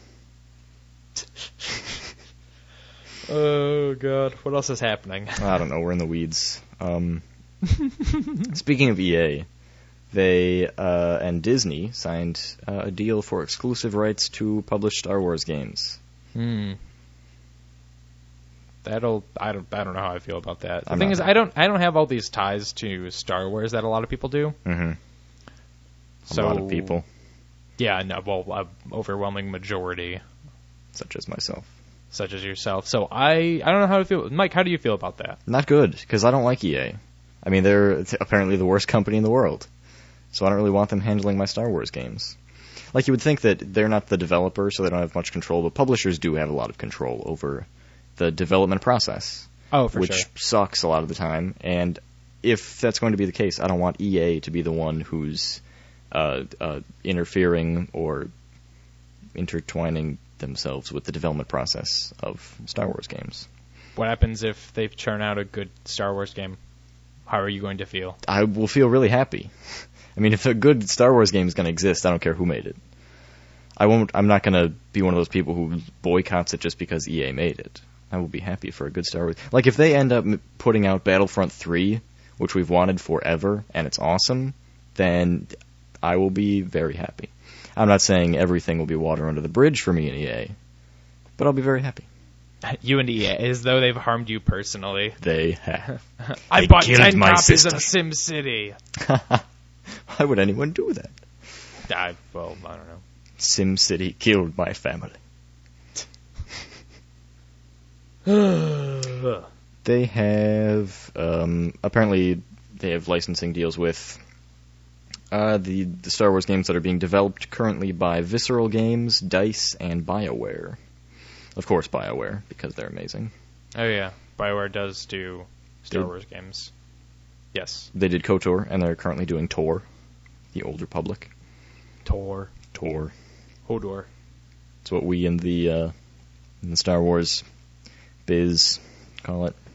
Oh God, what else is happening? I don't know. We're in the weeds. Speaking of EA, they and Disney signed a deal for exclusive rights to publish Star Wars games. I don't know how I feel about that. The thing is, I don't have all these ties to Star Wars that a lot of people do. Mm-hmm. A lot of people. Yeah, no, well, overwhelming majority, such as myself, such as yourself. So I don't know how to feel. Mike, how do you feel about that? Not good, because I don't like EA. I mean, they're apparently the worst company in the world, so I don't really want them handling my Star Wars games. Like, you would think that they're not the developer, so they don't have much control, but publishers do have a lot of control over the development process. Oh, for which sure. Sucks a lot of the time. And if that's going to be the case, I don't want EA to be the one who's interfering or intertwining themselves with the development process of Star Wars games. What happens if they churn out a good Star Wars game? How are you going to feel? I will feel really happy. I mean, if a good Star Wars game is going to exist, I don't care who made it. I'm not going to be one of those people who boycotts it just because EA made it. I will be happy for a good Star Wars. Like, if they end up putting out Battlefront 3, which we've wanted forever, and it's awesome, then I will be very happy. I'm not saying everything will be water under the bridge for me and EA, but I'll be very happy. You and EA, as though they've harmed you personally. They have. I bought 10 copies of SimCity. Why would anyone do that? I don't know. SimCity killed my family. They have apparently they have licensing deals with the Star Wars games that are being developed currently by Visceral Games, DICE, and BioWare. Of course, BioWare, because they're amazing. Oh yeah, BioWare does do Star Wars games. Yes, they did KOTOR, and they're currently doing Tor, the Old Republic. Tor. Hodor. It's what we in the Star Wars biz call it.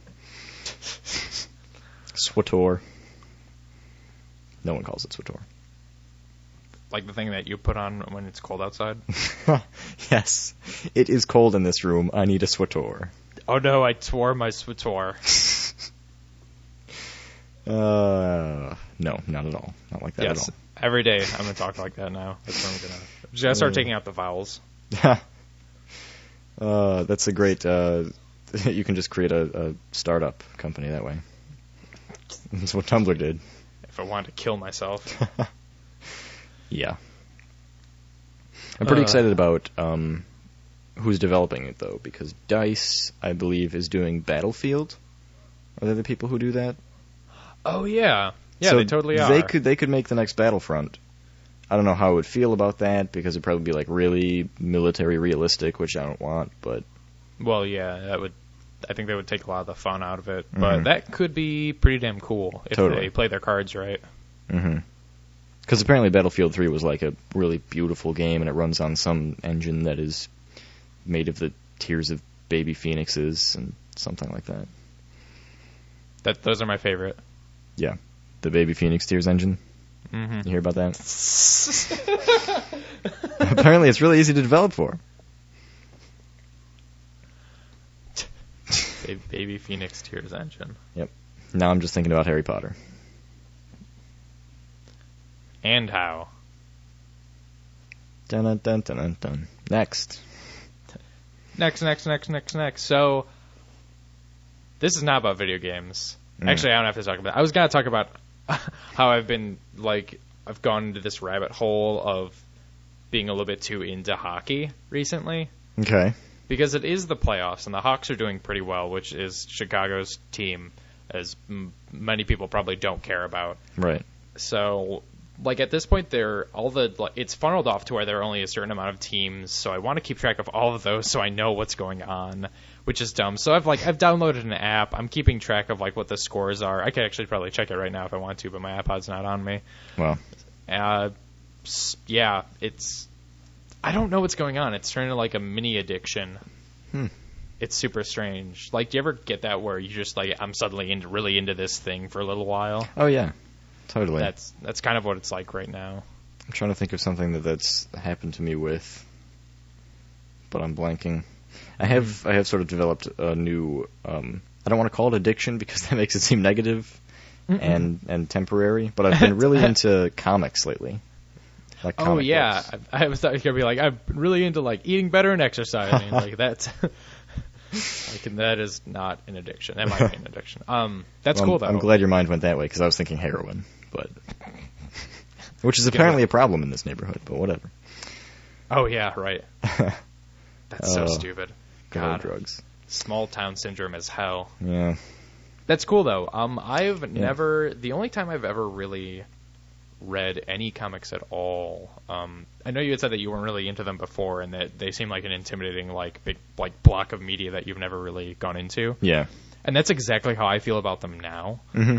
SWTOR. No one calls it SWTOR. Like the thing that you put on when it's cold outside? Yes. It is cold in this room. I need a SWTOR. Oh no, I tore my SWTOR. No, not at all. Not like that at all. Yes, every day I'm going to talk like that now. That's what I'm going to... I'm just going to start taking out the vowels. That's a great... you can just create a startup company that way. That's what Tumblr did. If I wanted to kill myself. Yeah. I'm pretty excited about who's developing it, though, because DICE, I believe, is doing Battlefield. Are they the people who do that? Oh, yeah. Yeah, so they totally are. They could make the next Battlefront. I don't know how I would feel about that, because it'd probably be, like, really military realistic, which I don't want, but... Well, yeah, I think they would take a lot of the fun out of it, but that could be pretty damn cool if they play their cards right. Mm-hmm. Because apparently Battlefield 3 was like a really beautiful game, and it runs on some engine that is made of the tears of baby phoenixes and something like that. Those are my favorite. Yeah, the baby phoenix tears engine. Mm-hmm. You hear about that? Apparently it's really easy to develop for. Baby Phoenix Tears engine. Yep. Now I'm just thinking about Harry Potter. And how? Dun dun dun dun dun. Next. So, this is not about video games. Actually, I don't have to talk about it. I was going to talk about how I've been, like, I've gone into this rabbit hole of being a little bit too into hockey recently. Okay. Because it is the playoffs, and the Hawks are doing pretty well, which is Chicago's team, as many people probably don't care about. Right. So, like, at this point, it's funneled off to where there are only a certain amount of teams, so I want to keep track of all of those so I know what's going on, which is dumb. So I've downloaded an app. I'm keeping track of, like, what the scores are. I could actually probably check it right now if I want to, but my iPod's not on me. Well. Yeah, I don't know what's going on. It's turning into like a mini addiction. It's super strange. Like, do you ever get that where you just like, I'm suddenly really into this thing for a little while? Oh yeah, totally. That's kind of what it's like right now. I'm trying to think of something that's happened to me with, but I'm blanking. I have sort of developed a new. I don't want to call it addiction because that makes it seem negative and temporary. But I've been really into comics lately. Like oh yeah, I was thought you were gonna be like, I'm really into like eating better and exercising. Like that's, that is not an addiction. That might be an addiction. That's cool though. I'm glad your mind went that way because I was thinking heroin, but which is apparently a problem in this neighborhood. But whatever. Oh yeah, right. That's so stupid. God, drugs. Small town syndrome is hell. Yeah. That's cool though. I've never. The only time I've ever really read any comics at all. I know you had said that you weren't really into them before, and that they seem like an intimidating, like big, like block of media that you've never really gone into. Yeah, and that's exactly how I feel about them now. Mm-hmm.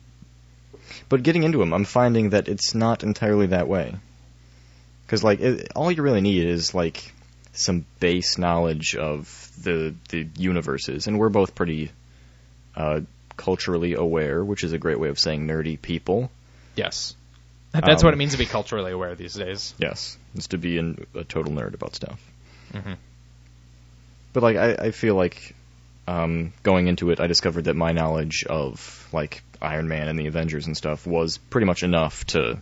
But getting into them, I'm finding that it's not entirely that way. Because like all you really need is like some base knowledge of the universes, and we're both pretty culturally aware, which is a great way of saying nerdy people. Yes. That's what it means to be culturally aware these days. Yes, it's to be a total nerd about stuff. Mm-hmm. But like, I feel like going into it, I discovered that my knowledge of like Iron Man and the Avengers and stuff was pretty much enough to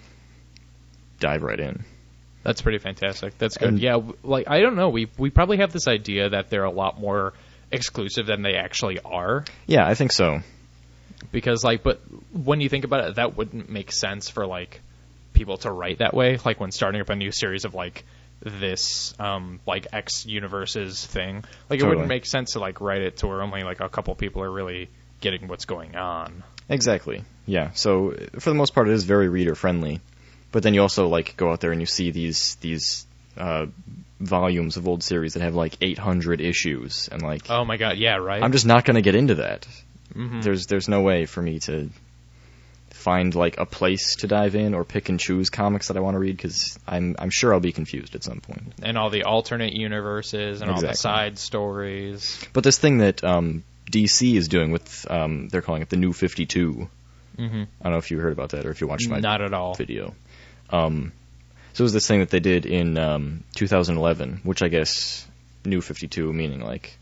dive right in. That's pretty fantastic. That's good. Yeah, like I don't know, we probably have this idea that they're a lot more exclusive than they actually are. Yeah, I think so. Because, like, but when you think about it, that wouldn't make sense for, like, people to write that way. Like, when starting up a new series of, like, this, like, X universes thing. Like, it wouldn't make sense to, like, write it to where only, like, a couple people are really getting what's going on. Exactly. Yeah. So, for the most part, it is very reader-friendly. But then you also, like, go out there and you see these volumes of old series that have, like, 800 issues. And, like... Oh, my God. Yeah, right? I'm just not going to get into that. Mm-hmm. There's no way for me to find like a place to dive in or pick and choose comics that I want to read, because I'm sure I'll be confused at some point. And all the alternate universes and all the Exactly. side stories. But this thing that DC is doing with they're calling it the New 52. Mm-hmm. I don't know if you heard about that or if you watched my Not at all. video. So it was this thing that they did in 2011, which I guess New 52 meaning like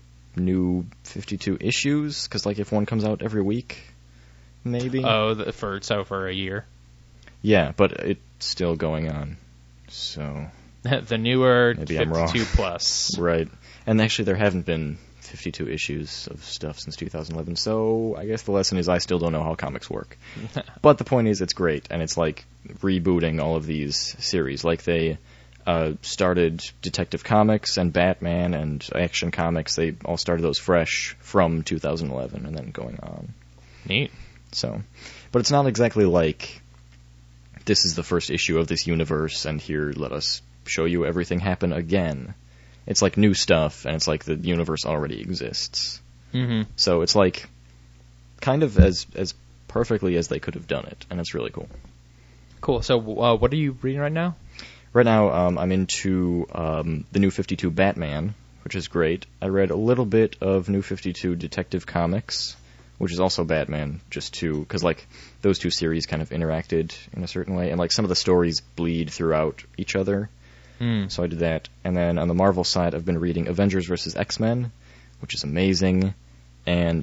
new 52 issues, because like if one comes out every week, maybe. Oh, for a year. Yeah, but it's still going on. So The newer Maybe I'm wrong. 52 plus. right, and actually there haven't been 52 issues of stuff since 2011. So I guess the lesson is I still don't know how comics work. But the point is, it's great, and it's like rebooting all of these series. Like they started Detective Comics and Batman and Action Comics. They all started those fresh from 2011 and then going on. Neat. So, but it's not exactly like this is the first issue of this universe, and here let us show you everything happen again. It's like new stuff, and it's like the universe already exists. Mm-hmm. So it's like kind of as perfectly as they could have done it, and it's really cool. Cool. So, what are you reading right now? Right now, I'm into the New 52 Batman, which is great. I read a little bit of New 52 Detective Comics, which is also Batman, just because like those two series kind of interacted in a certain way, and like some of the stories bleed throughout each other. So I did that. And then on the Marvel side, I've been reading Avengers vs. X-Men, which is amazing, and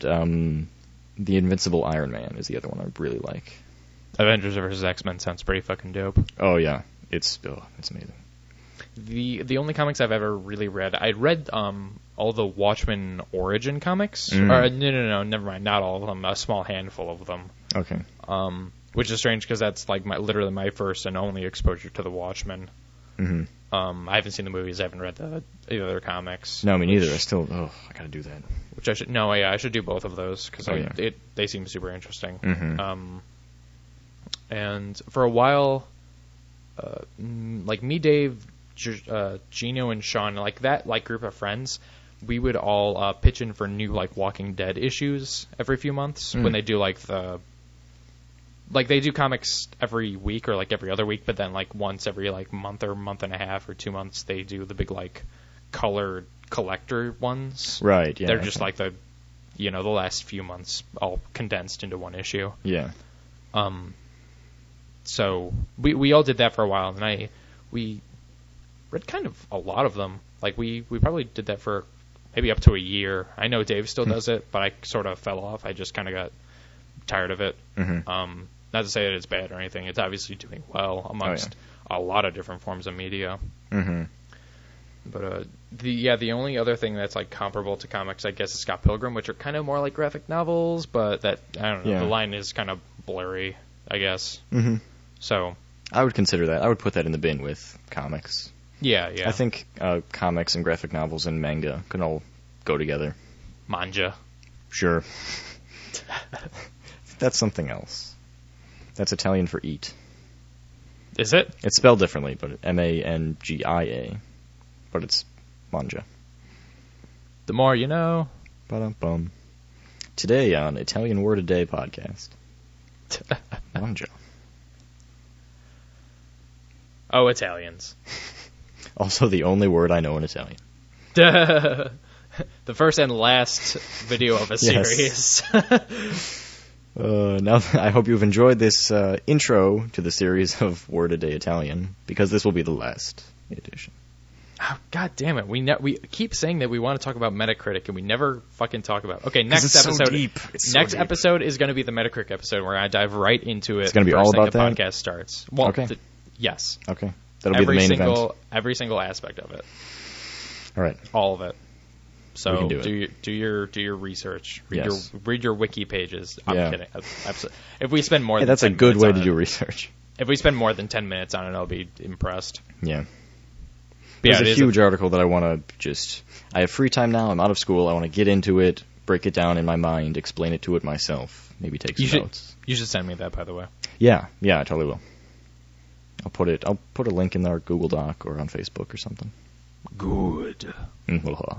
The Invincible Iron Man is the other one I really like. Avengers vs. X-Men sounds pretty fucking dope. Oh yeah, it's amazing. The only comics I've ever really read, I read all the Watchmen Origin comics. Mm. Or, no, never mind, not all of them. A small handful of them. Okay. Which is strange because that's like literally my first and only exposure to the Watchmen. Mm-hmm. I haven't seen the movies. I haven't read the other comics. No, me neither. I gotta do that. Which I should. No, yeah, I should do both of those because yeah. they seem super interesting. Mm-hmm. And for a while, like me, Dave, Gino, and Sean, like that group of friends, we would all pitch in for new like Walking Dead issues every few months when they do they do comics every week or like every other week, but then like once every like month or month and a half or 2 months they do the big like colored collector ones. Right, yeah. They're just like the last few months all condensed into one issue. Yeah. So we all did that for a while, and we read kind of a lot of them. Like we probably did that for maybe up to a year. I know Dave still does it, but I sort of fell off. I just kind of got tired of it. Mm-hmm. Not to say that it's bad or anything. It's obviously doing well amongst a lot of different forms of media. Mm-hmm. But the only other thing that's like comparable to comics, I guess, is Scott Pilgrim, which are kind of more like graphic novels, but that I don't know. Yeah. The line is kind of blurry, I guess. Mm-hmm. So I would consider that. I would put that in the bin with comics. yeah. I think comics and graphic novels and manga can all go together. Manga. Sure. That's something else. That's Italian for eat. Is it? It's spelled differently, but Mangia. But it's manga. The more you know. Ba-dum-bum. Today on Italian Word a Day podcast. Manga. Oh, Italians. Also the only word I know in Italian. The first and last video of a Yes. series. Now, I hope you've enjoyed this intro to the series of Word a Day Italian, because this will be the last edition. Oh, God damn it. We keep saying that we want to talk about Metacritic, and we never fucking talk about. Okay, next it's so episode. deep. It's so next deep. episode is going to be the Metacritic episode, where I dive right into it. It's gonna be first all thing about the that? podcast starts. Well, Okay. Yes. Okay. That'll be the main event. Every single aspect of it. All right. All of it. So We can do do your research. Yes. Read your wiki pages. I'm Yeah. kidding. Absolutely. If we spend more Hey, than that's a 10 good minutes way on to it- do research. If we spend more than 10 minutes on it, I'll be impressed. Yeah. But There's yeah, a it is huge article that I want to I have free time now, I'm out of school, I want to get into it, break it down in my mind, explain it to it myself, maybe take some notes. You should send me that, by the way. Yeah, I totally will. I'll put a link in our Google Doc or on Facebook or something. Good. Mm-hmm.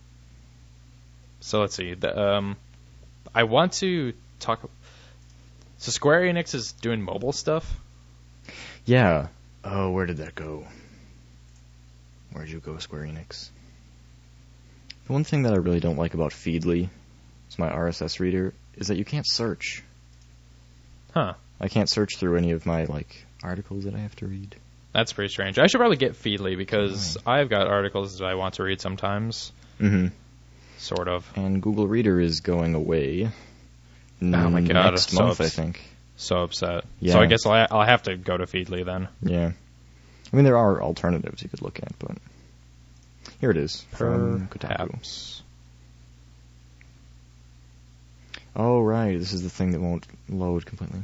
So let's see. I want to talk. So Square Enix is doing mobile stuff? Yeah. Oh, where did that go? Where'd you go, Square Enix? The one thing that I really don't like about Feedly, it's my RSS reader, is that you can't search. Huh. I can't search through any of my, articles that I have to read. That's pretty strange. I should probably get Feedly because I've got articles that I want to read sometimes. Mm-hmm. Sort of. And Google Reader is going away. Oh my god. Next month, I think. So upset. Yeah. So I guess I'll have to go to Feedly then. Yeah. I mean, there are alternatives you could look at, but here it is from Kotaku. Perhaps. Oh, right. This is the thing that won't load completely.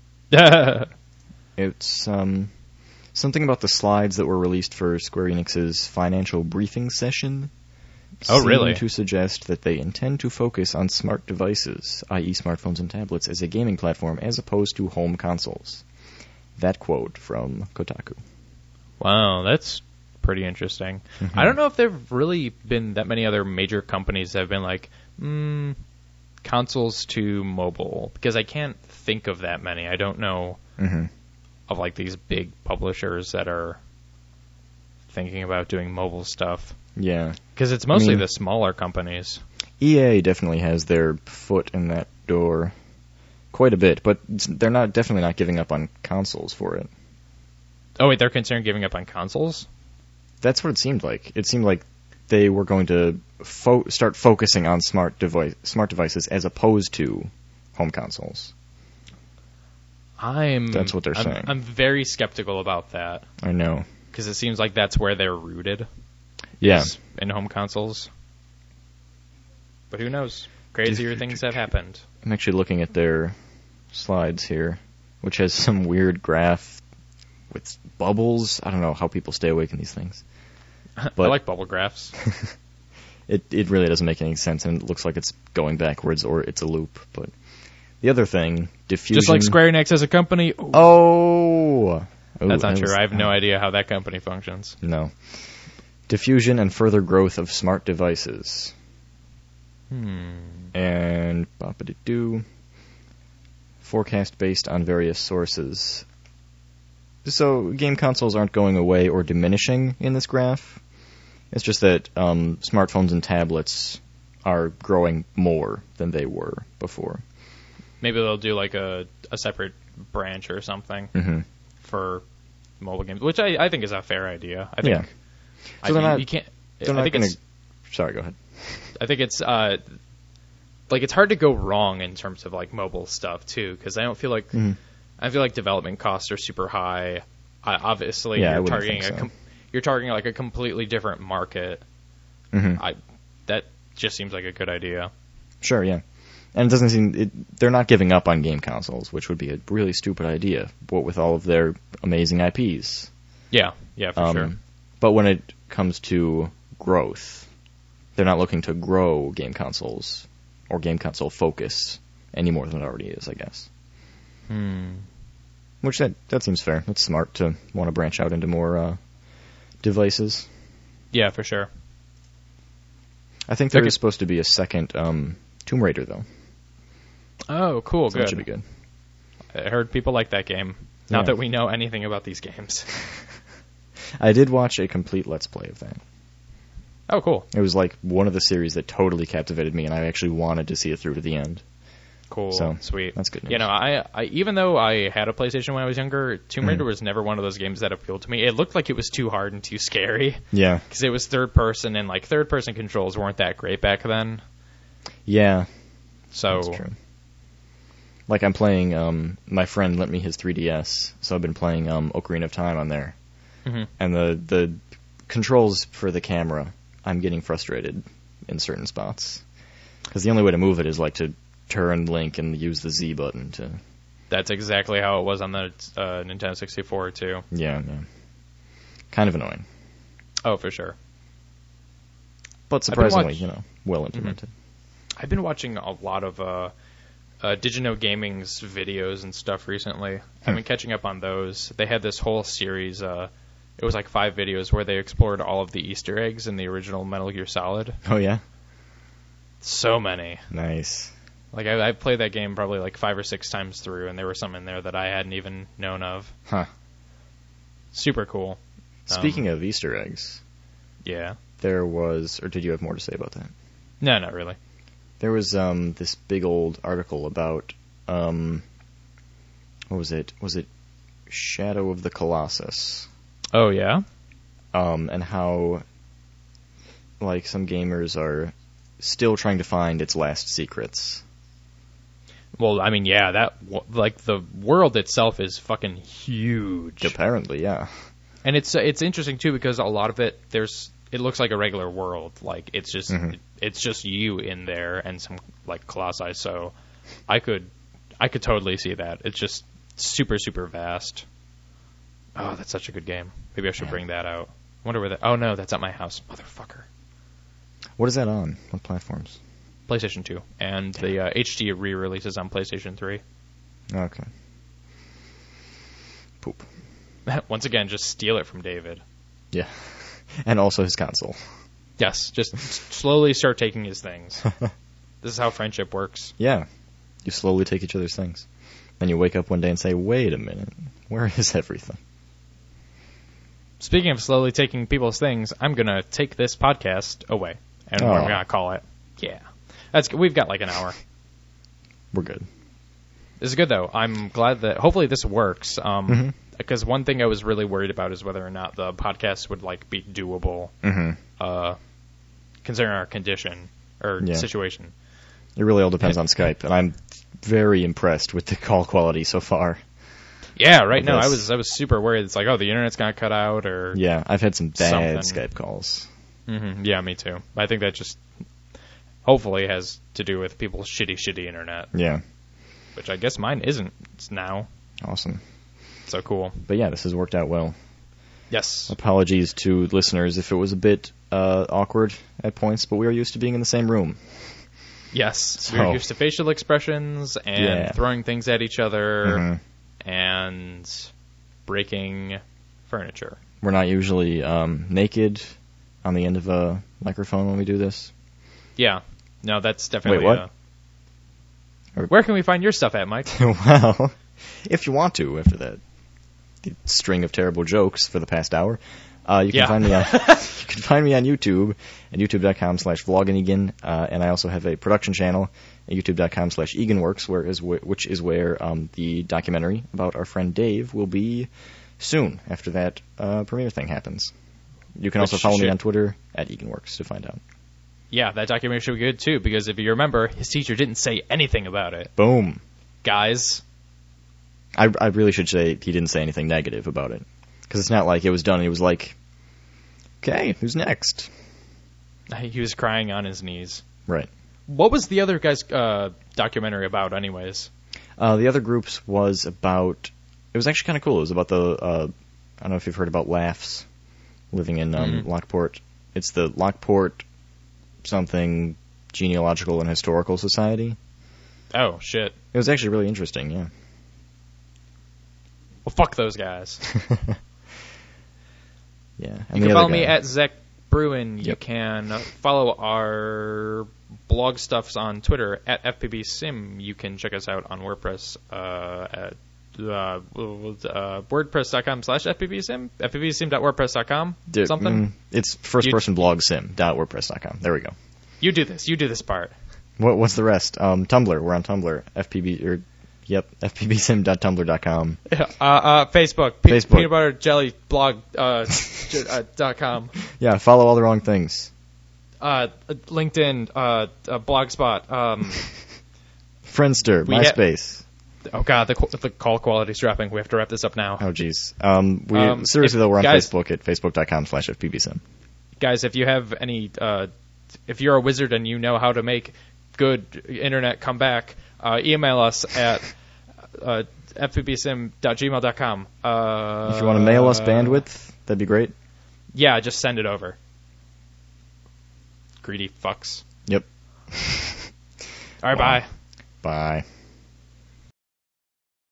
It's something about the slides that were released for Square Enix's financial briefing session. Oh, really? Seem to suggest that they intend to focus on smart devices, i.e. smartphones and tablets, as a gaming platform as opposed to home consoles. That quote from Kotaku. Wow, that's pretty interesting. Mm-hmm. I don't know if there have really been that many other major companies that have been like, consoles to mobile, because I can't think of that many. I don't know of these big publishers that are thinking about doing mobile stuff. Yeah. Because it's mostly the smaller companies. EA definitely has their foot in that door quite a bit, but they're definitely not giving up on consoles for it. Oh, wait, they're considering giving up on consoles? That's what it seemed like. It seemed like they were going to start focusing on smart devices as opposed to home consoles. That's what they're saying. I'm very skeptical about that. I know. Because it seems like that's where they're rooted. Yeah. In home consoles. But who knows? Crazier things have happened. I'm actually looking at their slides here, which has some weird graph with bubbles. I don't know how people stay awake in these things. But I like bubble graphs. It really doesn't make any sense, and it looks like it's going backwards or it's a loop. But the other thing, Diffusion... Just like Square Enix as a company. Ooh. Oh! That's not true. I have no idea how that company functions. No. Diffusion and further growth of smart devices. And bop-a-doo. Forecast based on various sources. So game consoles aren't going away or diminishing in this graph. It's just that smartphones and tablets are growing more than they were before. Maybe they'll do like a separate branch or something for mobile games, which I think is a fair idea. I think. Yeah. So you can't. Sorry, go ahead. I think it's it's hard to go wrong in terms of like mobile stuff too, because I don't feel like I feel like development costs are super high. Obviously, you're targeting like a completely different market. That just seems like a good idea. Sure, yeah. And it doesn't seem they're not giving up on game consoles, which would be a really stupid idea. What with all of their amazing IPs. Yeah, for sure. But when it comes to growth, they're not looking to grow game consoles or game console focus any more than it already is, I guess. Which that seems fair. That's smart to want to branch out into more devices. Yeah, for sure. I think there is supposed to be a second Tomb Raider, though. Oh, cool. So good. That should be good. I heard people like that game. Not that we know anything about these games. I did watch a complete Let's Play of that. Oh, cool. It was like one of the series that totally captivated me, and I actually wanted to see it through to the end. Cool. So, sweet. That's good news. You know, I even though I had a PlayStation when I was younger, Tomb Raider was never one of those games that appealed to me. It looked like it was too hard and too scary. Yeah. Because it was third person, and like third person controls weren't that great back then. Yeah. So that's true. Like I'm playing, my friend lent me his 3DS, so I've been playing Ocarina of Time on there. And the controls for the camera, I'm getting frustrated in certain spots. Because the only way to move it is like to turn Link and use the Z button to... That's exactly how it was on the Nintendo 64, too. Yeah. Kind of annoying. Oh, for sure. But surprisingly, well implemented. I've been watching a lot of Digino Gaming's videos and stuff recently. I've been catching up on those. They had this whole series, it was like 5 videos where they explored all of the Easter eggs in the original Metal Gear Solid. Oh, yeah? So many. Nice. Like I played that game probably like 5 or 6 times through, and there were some in there that I hadn't even known of. Huh. Super cool. Speaking of Easter eggs, Yeah. there was, or did you have more to say about that? No, not really. There was this big old article about what was it? Was it Shadow of the Colossus? Oh yeah. And how like some gamers are still trying to find its last secrets. Well, I mean, yeah, like the world itself is fucking huge. Apparently, yeah. And it's interesting too because a lot of it it looks like a regular world. Like it's just you in there and some like colossi. So I could totally see that. It's just super super vast. Oh, that's such a good game. Maybe I should bring that out. I wonder where that. Oh no, that's at my house, motherfucker. What is that on? What platforms? PlayStation 2 and the HD re-releases on PlayStation 3. Okay. Poop. Once again, just steal it from David. Yeah. And also his console. Yes, just slowly start taking his things. This is how friendship works. Yeah. You slowly take each other's things. Then you wake up one day and say, wait a minute, where is everything? Speaking of slowly taking people's things, I'm going to take this podcast away. And what I'm going to call it. Yeah. We've got like an hour. We're good. This is good, though. I'm glad that hopefully this works. Because one thing I was really worried about is whether or not the podcast would like be doable, considering our condition or situation. It really all depends on Skype, and I'm very impressed with the call quality so far. Yeah, right now I was super worried. It's like, oh, the internet's gonna cut out, or yeah, I've had some bad something. Skype calls. Yeah, me too. I think that just hopefully has to do with people's shitty internet. Yeah, which I guess mine isn't now. Awesome. So cool. But yeah, this has worked out well. Yes. Apologies to listeners if it was a bit awkward at points, but we are used to being in the same room. Yes. So, we're used to facial expressions and throwing things at each other and breaking furniture. We're not usually naked on the end of a microphone when we do this. Yeah. No, that's definitely... Wait, what? Where can we find your stuff at, Mike? Well, if you want to, after that string of terrible jokes for the past hour, you can find me on YouTube at youtube.com/vloginegan, and I also have a production channel at youtube.com/eganworks, which is where the documentary about our friend Dave will be soon after that premiere thing happens. You can also follow me on Twitter at eganworks to find out. Yeah, that documentary should be good too, because if you remember, his teacher didn't say anything about it. Boom. Guys. I really should say he didn't say anything negative about it. Because it's not like it was done and he was like, okay, who's next? He was crying on his knees. Right. What was the other guy's documentary about anyways? The other group's was about... It was actually kind of cool. It was about the... I don't know if you've heard about Laughs living in Lockport. It's the Lockport something Genealogical and Historical Society. Oh, shit. It was actually really interesting, yeah. Well, fuck those guys. Yeah. You can follow me at Zach Bruin. You can follow our blog stuffs on Twitter at FPBSim. You can check us out on WordPress at WordPress.com/FPBSim. FPBSim.wordpress.com. Something. It's firstpersonblogsim.wordpress.com. There we go. You do this. You do this part. What's the rest? Tumblr. We're on Tumblr. FPBSim.tumblr.com. Facebook. Facebook. Peanut butter jelly blog .com. Yeah, follow all the wrong things. LinkedIn. Blogspot. Friendster. MySpace. Oh god, the call quality's dropping. We have to wrap this up now. Oh jeez. Seriously though, we're on Facebook at facebook.com/FPBSim. Guys, if you have any, if you're a wizard and you know how to make good internet come back, email us at fpbsim.gmail.com. If you want to mail us bandwidth, that'd be great. Yeah, just send it over. Greedy fucks. Yep. All right, bye. Bye.